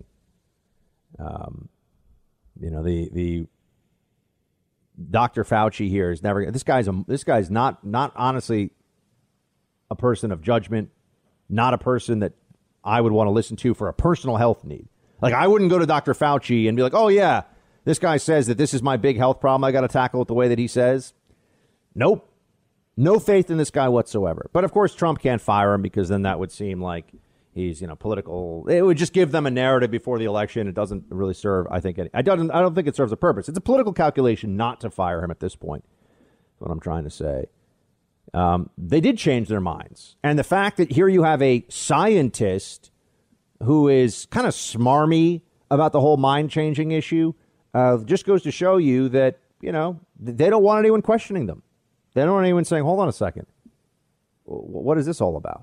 Um, you know, the the Doctor Fauci here is never. This guy's a this guy's not not honestly a person of judgment, not a person that I would want to listen to for a personal health need. Like, I wouldn't go to Doctor Fauci and be like, oh, yeah, this guy says that this is my big health problem. I got to tackle it the way that he says. Nope. No faith in this guy whatsoever. But, of course, Trump can't fire him because then that would seem like he's, you know, political. It would just give them a narrative before the election. It doesn't really serve, I think. Any, I don't I don't think it serves a purpose. It's a political calculation not to fire him at this point. That's what I'm trying to say. Um, they did change their minds. And the fact that here you have a scientist who is kind of smarmy about the whole mind-changing issue uh, just goes to show you that, you know, they don't want anyone questioning them. They don't want anyone saying, hold on a second. What is this all about?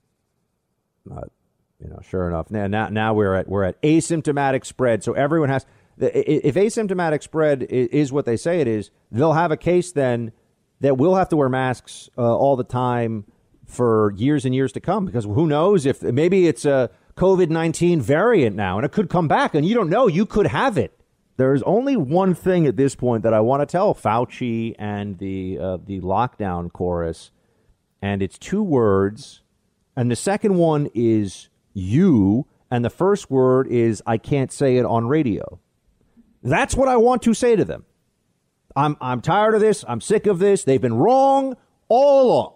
Uh, you know, sure enough. Now, now, now we're at we're at asymptomatic spread. So everyone has, if asymptomatic spread is what they say it is, they'll have a case then that we'll have to wear masks uh, all the time for years and years to come, because who knows if maybe it's a COVID nineteen variant now and it could come back and you don't know, you could have it. There's only one thing at this point that I want to tell Fauci and the uh, the lockdown chorus, and it's two words. And the second one is you. And the first word is I can't say it on radio. That's what I want to say to them. I'm I'm tired of this. I'm sick of this. They've been wrong all along.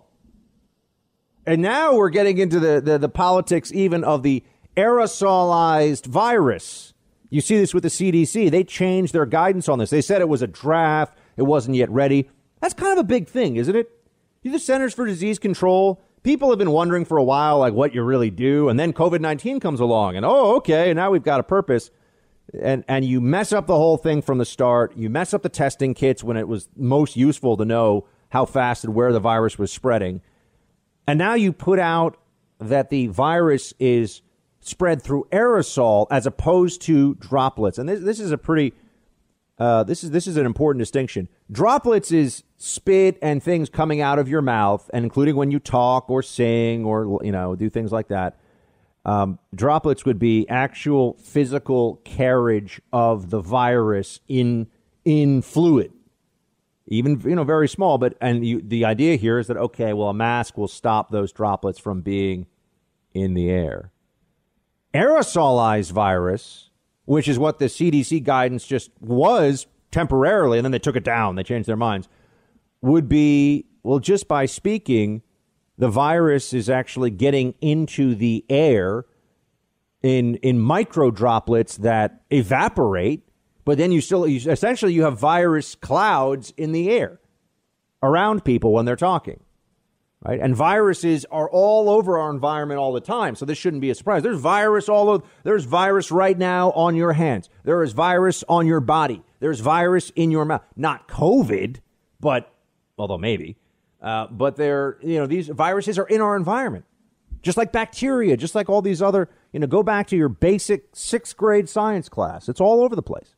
And now we're getting into the, the, the politics even of the aerosolized virus. You see this with the C D C. They changed their guidance on this. They said it was a draft. It wasn't yet ready. That's kind of a big thing, isn't it? The Centers for Disease Control, people have been wondering for a while, like, what you really do. And then COVID nineteen comes along and, oh, OK, now we've got a purpose. And and you mess up the whole thing from the start. You mess up the testing kits when it was most useful to know how fast and where the virus was spreading. And now you put out that the virus is spread through aerosol as opposed to droplets. And this, this is a pretty uh, this is this is an important distinction. Droplets is spit and things coming out of your mouth, and including when you talk or sing or, you know, do things like that. Um, droplets would be actual physical carriage of the virus in in fluid, even, you know, very small. But and you, the idea here is that, OK, well, a mask will stop those droplets from being in the air. Aerosolized virus, which is what the C D C guidance just was temporarily, and then they took it down. They changed their minds, would be, well, just by speaking, the virus is actually getting into the air in in micro droplets that evaporate. But then you still you, essentially you have virus clouds in the air around people when they're talking. Right. And viruses are all over our environment all the time. So this shouldn't be a surprise. There's virus all over. There's virus right now on your hands. There is virus on your body. There's virus in your mouth. Not COVID, but although maybe. Uh, but they're, you know, these viruses are in our environment, just like bacteria, just like all these other, you know, go back to your basic sixth grade science class. It's all over the place.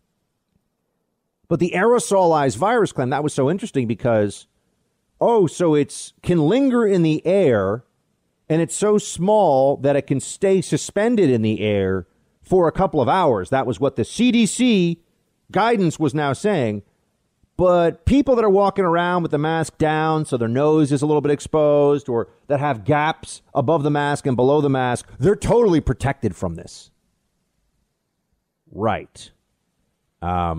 But the aerosolized virus claim, that was so interesting because, oh, so it's can linger in the air and it's so small that it can stay suspended in the air for a couple of hours. That was what the C D C guidance was now saying. But people that are walking around with the mask down so their nose is a little bit exposed, or that have gaps above the mask and below the mask, they're totally protected from this. Right. Um,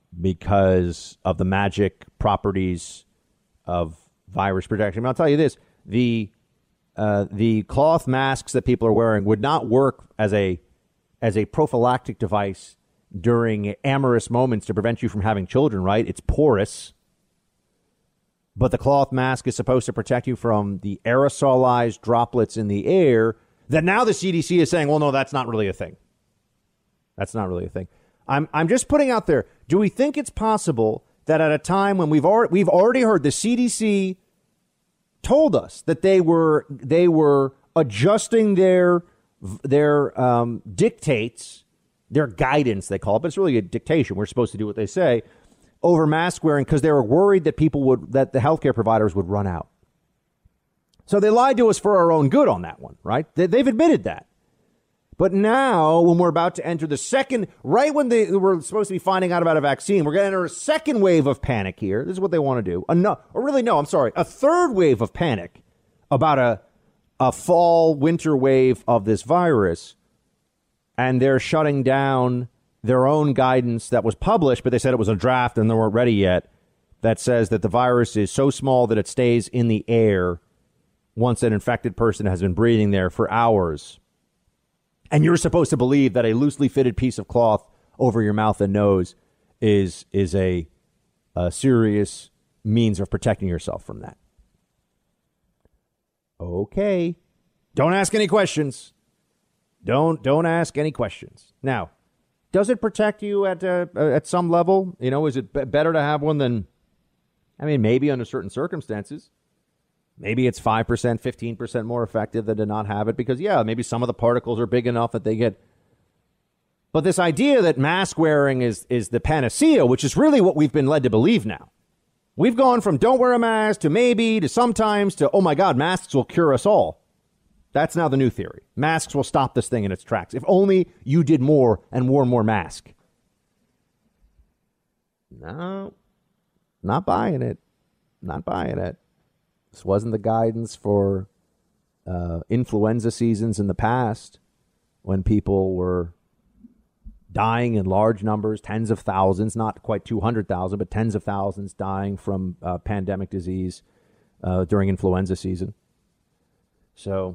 because of the magic properties of virus protection. I mean, I'll tell you this, the uh, the cloth masks that people are wearing would not work as a as a prophylactic device during amorous moments to prevent you from having children, right? It's porous. But the cloth mask is supposed to protect you from the aerosolized droplets in the air that now the C D C is saying, well, no, that's not really a thing. That's not really a thing. I'm I'm just putting out there, do we think it's possible that at a time when we've already we've already heard the C D C told us that they were they were adjusting their their um, dictates, their guidance, they call it, but it's really a dictation. We're supposed to do what they say over mask wearing because they were worried that people would that the healthcare providers would run out. So they lied to us for our own good on that one, right? They, they've admitted that. But now, when we're about to enter the second, right when they were supposed to be finding out about a vaccine, we're going to enter a second wave of panic here. This is what they want to do. A no, or really, no, I'm sorry, a third wave of panic about a a fall, winter wave of this virus. And they're shutting down their own guidance that was published, but they said it was a draft and they weren't ready yet, that says that the virus is so small that it stays in the air once an infected person has been breathing there for hours. And you're supposed to believe that a loosely fitted piece of cloth over your mouth and nose is is a, a serious means of protecting yourself from that. Okay. Don't ask any questions. Don't don't ask any questions. Now, does it protect you at uh, at some level? You know, is it b- better to have one than, I mean, maybe under certain circumstances. Maybe it's five percent, fifteen percent more effective than to not have it because, yeah, maybe some of the particles are big enough that they get. But this idea that mask wearing is, is the panacea, which is really what we've been led to believe now. We've gone from don't wear a mask to maybe to sometimes to, oh, my God, masks will cure us all. That's now the new theory. Masks will stop this thing in its tracks. If only you did more and wore more mask. No, not buying it. Not buying it. This wasn't the guidance for uh, influenza seasons in the past when people were dying in large numbers, tens of thousands, not quite two hundred thousand, but tens of thousands dying from uh, pandemic disease uh, during influenza season. So,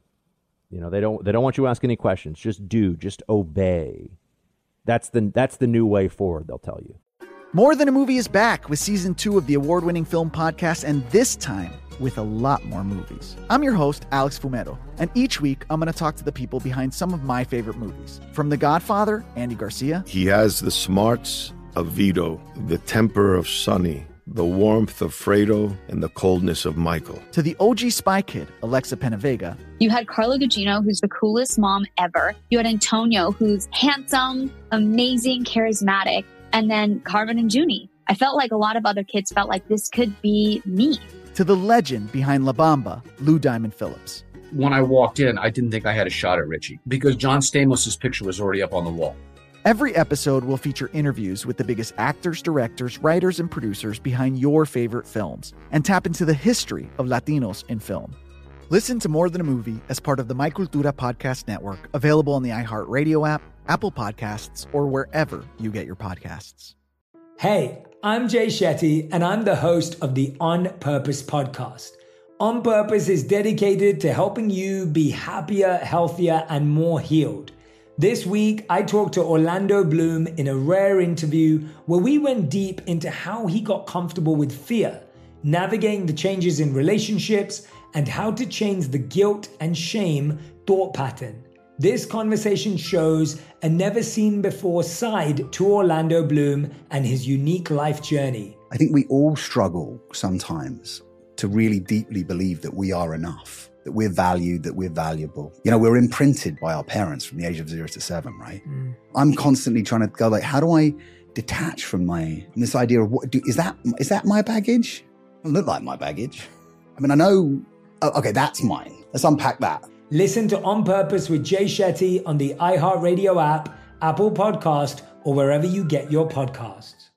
you know, they don't they don't want you to ask any questions. Just do, just obey. That's the that's the new way forward, they'll tell you. More Than a Movie is back with season two of the award-winning film podcast, and this time with a lot more movies. I'm your host, Alex Fumero, and each week I'm going to talk to the people behind some of my favorite movies. From The Godfather, Andy Garcia. He has the smarts of Vito, the temper of Sonny, the warmth of Fredo, and the coldness of Michael. To the O G Spy Kid, Alexa Penavega. You had Carla Gugino, who's the coolest mom ever. You had Antonio, who's handsome, amazing, charismatic. And then Carmen and Junie. I felt like a lot of other kids felt like this could be me. To the legend behind La Bamba, Lou Diamond Phillips. When I walked in, I didn't think I had a shot at Richie because John Stamos' picture was already up on the wall. Every episode will feature interviews with the biggest actors, directors, writers, and producers behind your favorite films and tap into the history of Latinos in film. Listen to More Than a Movie as part of the My Cultura Podcast Network, available on the iHeartRadio app, Apple Podcasts, or wherever you get your podcasts. Hey, I'm Jay Shetty, and I'm the host of the On Purpose podcast. On Purpose is dedicated to helping you be happier, healthier, and more healed. This week, I talked to Orlando Bloom in a rare interview where we went deep into how he got comfortable with fear, navigating the changes in relationships, and how to change the guilt and shame thought pattern. This conversation shows a never-seen-before side to Orlando Bloom and his unique life journey. I think we all struggle sometimes to really deeply believe that we are enough, that we're valued, that we're valuable. You know, we're imprinted by our parents from the age of zero to seven, right? Mm. I'm constantly trying to go like, how do I detach from my, from this idea of what, do, is that, is that my baggage? It doesn't look like my baggage. I mean, I know, oh, okay, that's mine. Let's unpack that. Listen to On Purpose with Jay Shetty on the iHeartRadio app, Apple Podcast, or wherever you get your podcasts.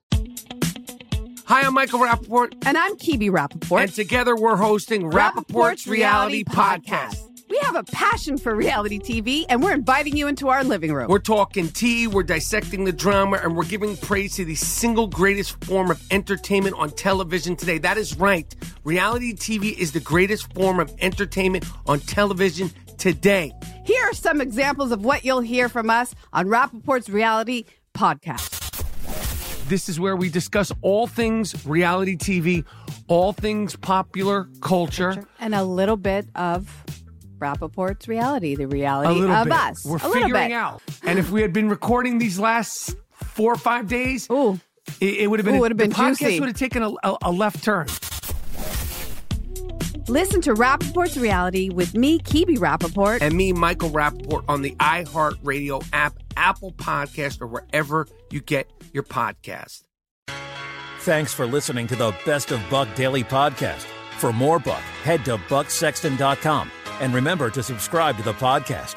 Hi, I'm Michael Rappaport. And I'm Kibi Rappaport. And together we're hosting Rappaport's, Rappaport's Reality Podcast. Podcast. We have a passion for reality T V, and we're inviting you into our living room. We're talking tea, we're dissecting the drama, and we're giving praise to the single greatest form of entertainment on television today. That is right. Reality T V is the greatest form of entertainment on television today. Here are some examples of what you'll hear from us on Rappaport's Reality Podcast. This is where we discuss all things reality T V, all things popular culture. And a little bit of Rappaport's reality, the reality a of bit. us. We're a figuring out. And if we had been recording these last four or five days, Ooh. it, it would have been, Ooh, would have been the podcast juicy. would have taken a, a, a left turn. Listen to Rappaport's Reality with me, Kibi Rappaport. And me, Michael Rappaport, on the iHeartRadio app, Apple Podcast, or wherever you get your podcast. Thanks for listening to the Best of Buck Daily Podcast. For more Buck, head to buck sexton dot com. And remember to subscribe to the podcast.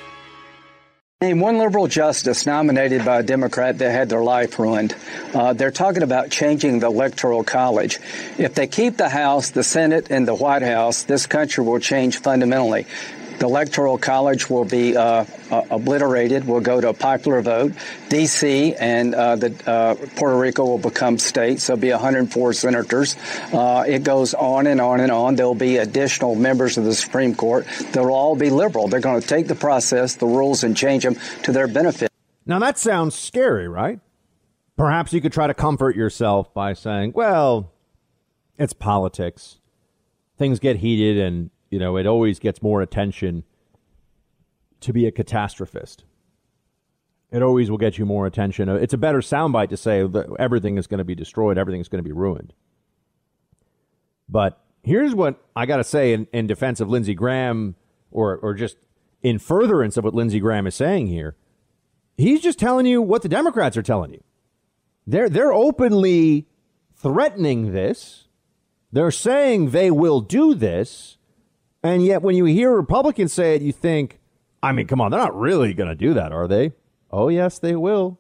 Name one liberal justice nominated by a Democrat that had their life ruined. Uh, they're talking about changing the Electoral College. If they keep the House, the Senate, and the White House, this country will change fundamentally. The Electoral College will be uh, uh, obliterated. We'll go to a popular vote. D C and uh, the uh, Puerto Rico will become states. There'll be one hundred four senators. Uh, it goes on and on and on. There'll be additional members of the Supreme Court. They'll all be liberal. They're going to take the process, the rules, and change them to their benefit. Now, that sounds scary, right? Perhaps you could try to comfort yourself by saying, well, it's politics. Things get heated and, you know, it always gets more attention to be a catastrophist. It always will get you more attention. It's a better soundbite to say that everything is going to be destroyed, everything is going to be ruined. But here's what I got to say in, in defense of Lindsey Graham, or or just in furtherance of what Lindsey Graham is saying here. He's just telling you what the Democrats are telling you. They're they're openly threatening this. They're saying they will do this. And yet when you hear Republicans say it, you think, I mean, come on, they're not really going to do that, are they? Oh, yes, they will.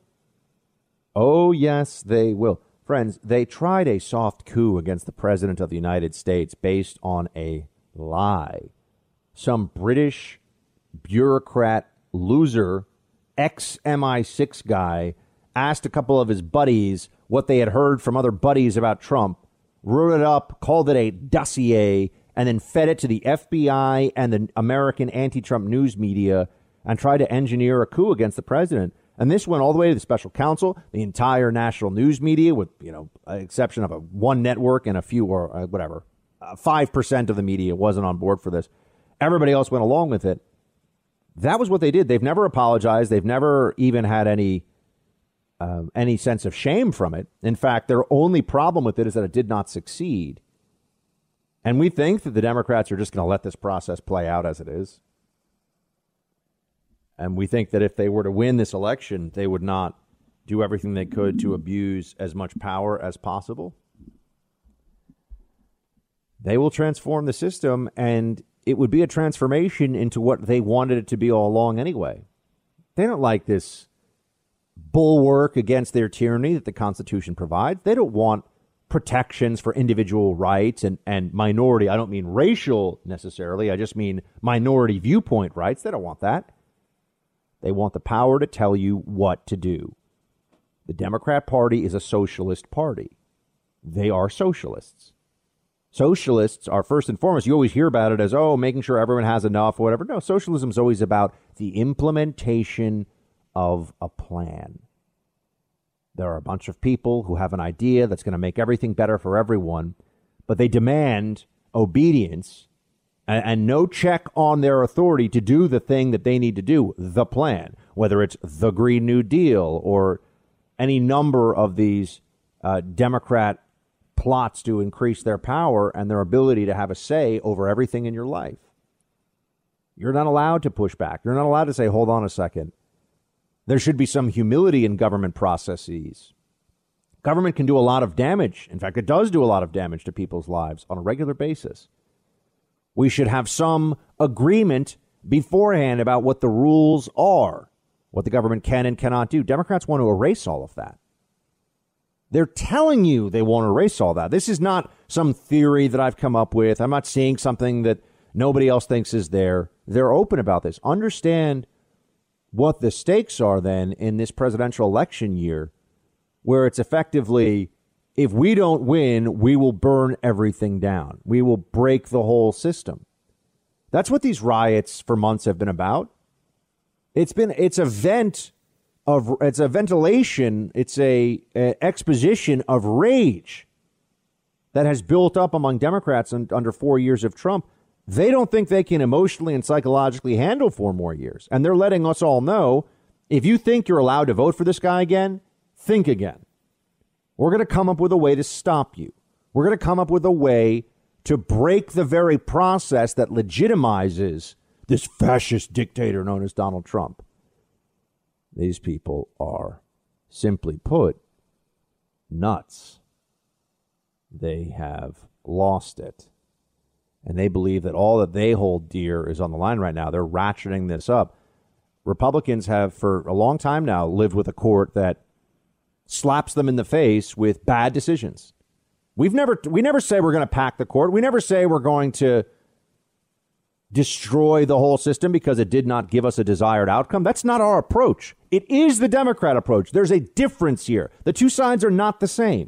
Oh, yes, they will. Friends, they tried a soft coup against the president of the United States based on a lie. Some British bureaucrat loser, ex-M I six guy, asked a couple of his buddies what they had heard from other buddies about Trump, wrote it up, called it a dossier, and then fed it to the F B I and the American anti-Trump news media and tried to engineer a coup against the president. And this went all the way to the special counsel, the entire national news media, with, you know, an exception of a one network and a few or uh, whatever, uh, five percent of the media wasn't on board for this. Everybody else went along with it. That was what they did. They've never apologized. They've never even had any um, any sense of shame from it. In fact, their only problem with it is that it did not succeed. And we think that the Democrats are just going to let this process play out as it is. And we think that if they were to win this election, they would not do everything they could to abuse as much power as possible. They will transform the system, and it would be a transformation into what they wanted it to be all along anyway. They don't like this bulwark against their tyranny that the Constitution provides. They don't want protections for individual rights and, and minority. I don't mean racial necessarily. I just mean minority viewpoint rights. They don't want that. They want the power to tell you what to do. The Democrat Party is a socialist party. They are socialists. Socialists are, first and foremost, you always hear about it as, oh, making sure everyone has enough or whatever. No, socialism is always about the implementation of a plan. There are a bunch of people who have an idea that's going to make everything better for everyone, but they demand obedience and, and no check on their authority to do the thing that they need to do, the plan, whether it's the Green New Deal or any number of these uh, Democrat plots to increase their power and their ability to have a say over everything in your life. You're not allowed to push back. You're not allowed to say, hold on a second. There should be some humility in government processes. Government can do a lot of damage. In fact, it does do a lot of damage to people's lives on a regular basis. We should have some agreement beforehand about what the rules are, what the government can and cannot do. Democrats want to erase all of that. They're telling you they want to erase all that. This is not some theory that I've come up with. I'm not seeing something that nobody else thinks is there. they're open about this. Understand what the stakes are then in this presidential election year, where it's effectively, if we don't win, we will burn everything down. We will break the whole system. That's what these riots for months have been about. It's been it's a vent of it's a ventilation. It's a, a exposition of rage that has built up among Democrats in, under four years of Trump. They don't think they can emotionally and psychologically handle four more years. And they're letting us all know, if you think you're allowed to vote for this guy again, think again. We're going to come up with a way to stop you. We're going to come up with a way to break the very process that legitimizes this fascist dictator known as Donald Trump. These people are, simply put, nuts. They have lost it. And they believe that all that they hold dear is on the line right now. They're ratcheting this up. Republicans have, for a long time now, lived with a court that slaps them in the face with bad decisions. We've never, we never say we're going to pack the court. We never say we're going to destroy the whole system because it did not give us a desired outcome. That's not our approach. It is the Democrat approach. There's a difference here. The two sides are not the same.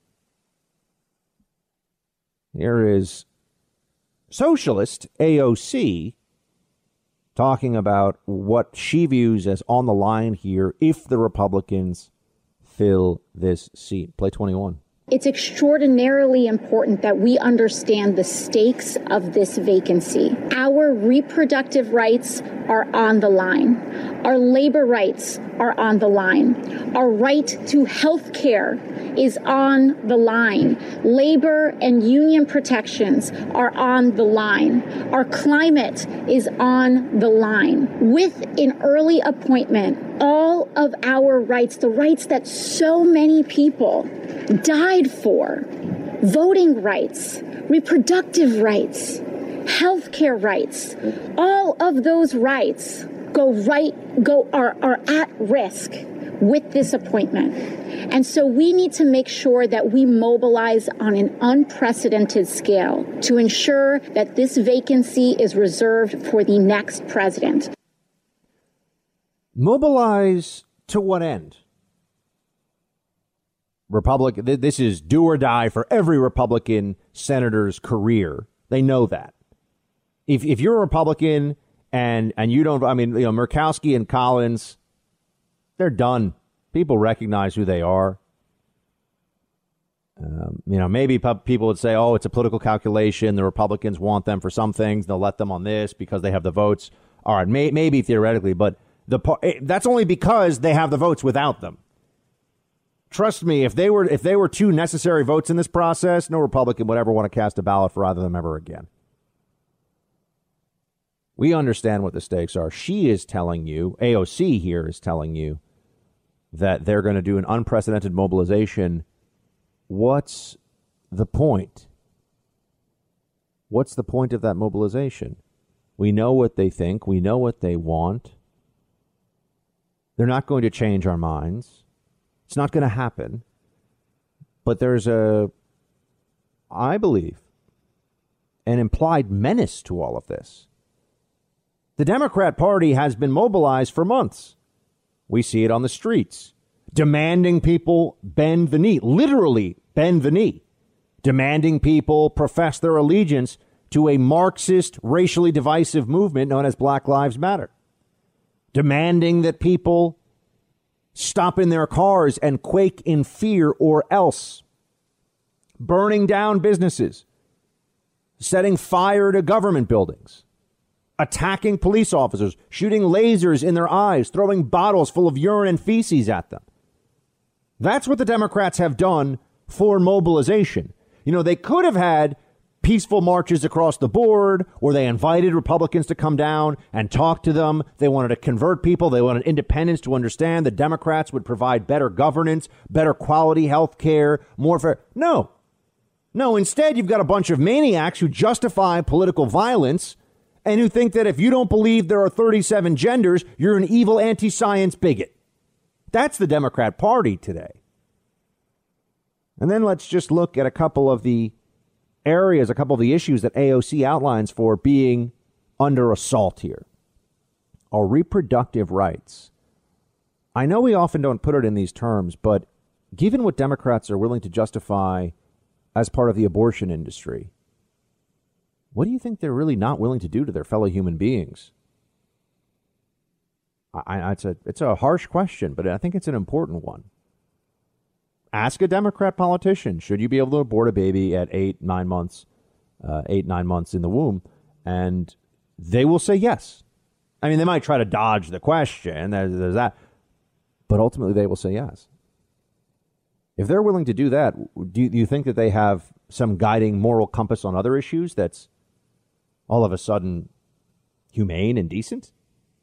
Here is socialist A O C talking about what she views as on the line here if the Republicans fill this seat. Play twenty-one. It's extraordinarily important that we understand the stakes of this vacancy. Our reproductive rights are on the line. Our labor rights are on the line. Our right to health care is on the line. Labor and union protections are on the line. Our climate is on the line. With an early appointment, all of our rights, the rights that so many people died for, voting rights, reproductive rights, health care rights, all of those rights go right go are, are at risk with this appointment. And so we need to make sure that we mobilize on an unprecedented scale to ensure that this vacancy is reserved for the next president. Mobilize to what end? Republic, this is do or die for every Republican senator's career. They know that. If if you're a Republican and and you don't, I mean, you know, Murkowski and Collins, they're done. People recognize who they are. Um, you know, maybe people would say, oh, it's a political calculation. The Republicans want them for some things. They'll let them on this because they have the votes. All right, may, maybe theoretically, but the that's only because they have the votes without them. Trust me, if they were if they were two necessary votes in this process, no Republican would ever want to cast a ballot for either of them ever again. We understand what the stakes are. She is telling you, A O C here is telling you, that they're going to do an unprecedented mobilization. What's the point? What's the point of that mobilization? We know what they think. We know what they want. They're not going to change our minds. It's not going to happen. But there's a, I believe, an implied menace to all of this. The Democrat Party has been mobilized for months. We see it on the streets, demanding people bend the knee, literally bend the knee, demanding people profess their allegiance to a Marxist, racially divisive movement known as Black Lives Matter, demanding that people stop in their cars and quake in fear or else, burning down businesses, setting fire to government buildings, attacking police officers, shooting lasers in their eyes, throwing bottles full of urine and feces at them. That's what the Democrats have done for mobilization. You know, they could have had peaceful marches across the board, or they invited Republicans to come down and talk to them. They wanted to convert people. They wanted independents to understand that Democrats would provide better governance, better quality health care, more fair. No, no. Instead, you've got a bunch of maniacs who justify political violence and who think that if you don't believe there are thirty-seven genders, you're an evil anti-science bigot. That's the Democrat Party today. And then let's just look at a couple of the areas, a couple of the issues that A O C outlines for being under assault here are reproductive rights. I know we often don't put it in these terms, but given what Democrats are willing to justify as part of the abortion industry, what do you think they're really not willing to do to their fellow human beings? I, I, it's a it's a harsh question, but I think it's an important one. Ask a Democrat politician, should you be able to abort a baby at eight, nine months, uh, eight, nine months in the womb? And they will say yes. I mean, they might try to dodge the question, there's, there's that, but ultimately they will say yes. If they're willing to do that, do you, do you think that they have some guiding moral compass on other issues that's all of a sudden humane and decent?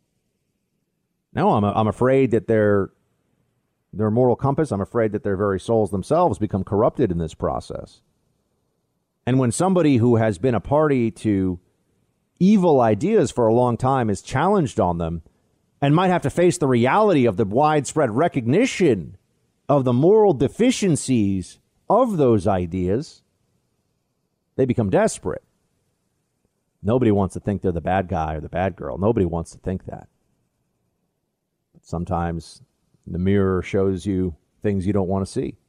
No, I'm I'm afraid that their their moral compass, I'm afraid that their very souls themselves become corrupted in this process. And when somebody who has been a party to evil ideas for a long time is challenged on them and might have to face the reality of the widespread recognition of the moral deficiencies of those ideas, they become desperate. Nobody wants to think they're the bad guy or the bad girl. Nobody wants to think that. Sometimes the mirror shows you things you don't want to see.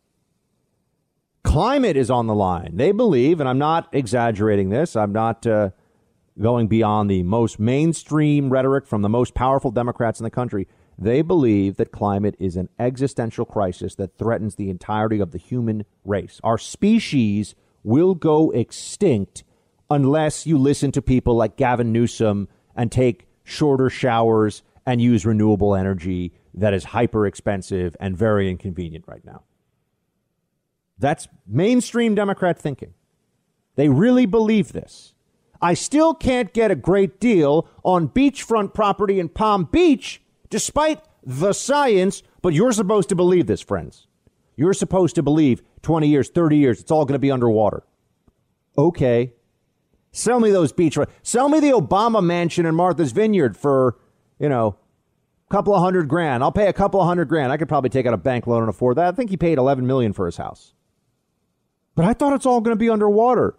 Climate is on the line. They believe, and I'm not exaggerating this, I'm not uh, going beyond the most mainstream rhetoric from the most powerful Democrats in the country. They believe that climate is an existential crisis that threatens the entirety of the human race. Our species will go extinct unless you listen to people like Gavin Newsom and take shorter showers and use renewable energy that is hyper expensive and very inconvenient right now. That's mainstream Democrat thinking. They really believe this. I still can't get a great deal on beachfront property in Palm Beach, despite the science, but you're supposed to believe this, friends. You're supposed to believe twenty years, thirty years, it's all going to be underwater. Okay. Sell me those beachfront. Sell me the Obama mansion in Martha's Vineyard for, you know, a couple of hundred grand. I'll pay a couple of hundred grand. I could probably take out a bank loan and afford that. I think he paid eleven million dollars for his house. But I thought it's all going to be underwater.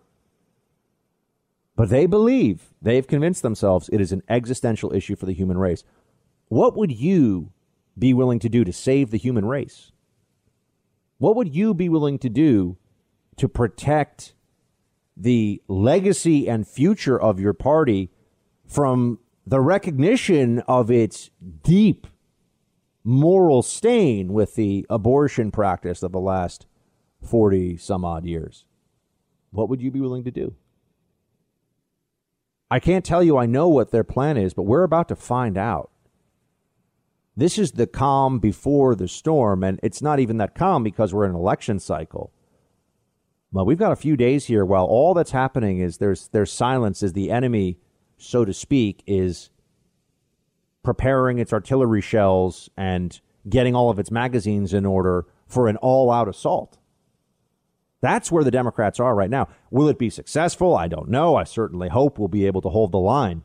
But they believe, they've convinced themselves it is an existential issue for the human race. What would you be willing to do to save the human race? What would you be willing to do to protect the legacy and future of your party from the recognition of its deep moral stain with the abortion practice of the last forty some odd years? What would you be willing to do? I can't tell you I know what their plan is, but we're about to find out. This is the calm before the storm, and it's not even that calm because we're in an election cycle. Well, we've got a few days here while all that's happening is there's there's silence as the enemy, so to speak, is preparing its artillery shells and getting all of its magazines in order for an all-out assault. That's where the Democrats are right now. Will it be successful? I don't know. I certainly hope we'll be able to hold the line.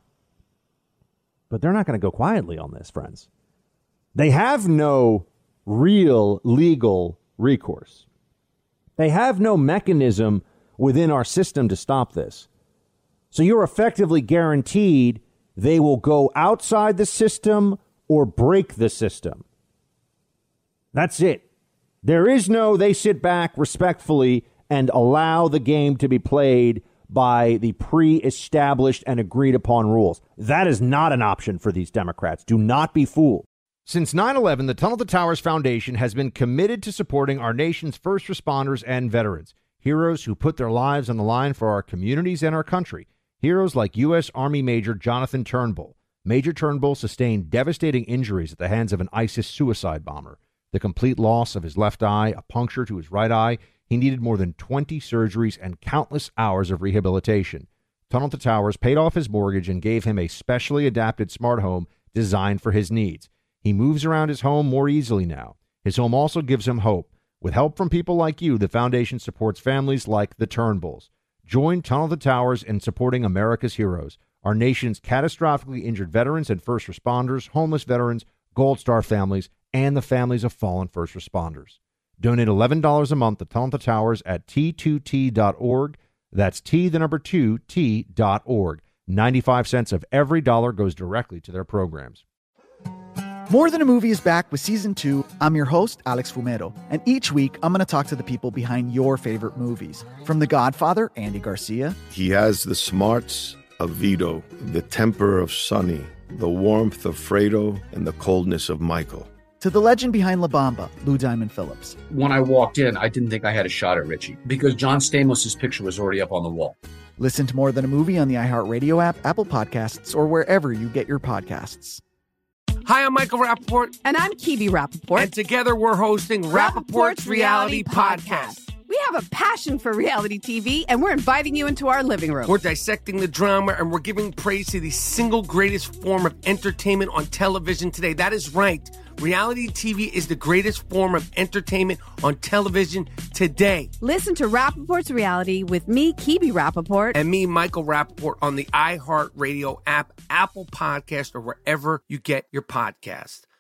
But they're not going to go quietly on this, friends. They have no real legal recourse. They have no mechanism within our system to stop this. So you're effectively guaranteed they will go outside the system or break the system. That's it. There is no they sit back respectfully and allow the game to be played by the pre-established and agreed upon rules. That is not an option for these Democrats. Do not be fooled. Since nine eleven, the Tunnel to Towers Foundation has been committed to supporting our nation's first responders and veterans, heroes who put their lives on the line for our communities and our country. Heroes like U S. Army Major Jonathan Turnbull. Major Turnbull sustained devastating injuries at the hands of an ISIS suicide bomber. The complete loss of his left eye, a puncture to his right eye. He needed more than twenty surgeries and countless hours of rehabilitation. Tunnel to Towers paid off his mortgage and gave him a specially adapted smart home designed for his needs. He moves around his home more easily now. His home also gives him hope. With help from people like you, the foundation supports families like the Turnbulls. Join Tunnel to Towers in supporting America's heroes, our nation's catastrophically injured veterans and first responders, homeless veterans, Gold Star families, and the families of fallen first responders. Donate eleven dollars a month to Tunnel to Towers at T two T dot org. That's T, the number two, T dot org. ninety-five cents of every dollar goes directly to their programs. More Than a Movie is back with season two. I'm your host, Alex Fumero, and each week I'm going to talk to the people behind your favorite movies. From The Godfather, Andy Garcia. He has the smarts of Vito, the temper of Sonny, the warmth of Fredo, and the coldness of Michael. To the legend behind La Bamba, Lou Diamond Phillips. When I walked in, I didn't think I had a shot at Richie because John Stamos' picture was already up on the wall. Listen to More Than a Movie on the iHeartRadio app, Apple Podcasts, or wherever you get your podcasts. Hi, I'm Michael Rappaport. And I'm Kibi Rappaport. And together we're hosting Rappaport's Reality Podcast. We have a passion for reality T V, and we're inviting you into our living room. We're dissecting the drama, and we're giving praise to the single greatest form of entertainment on television today. That is right. Reality T V is the greatest form of entertainment on television today. Listen to Rappaport's Reality with me, Kibi Rappaport. And me, Michael Rappaport, on the iHeartRadio app, Apple Podcast, or wherever you get your podcast.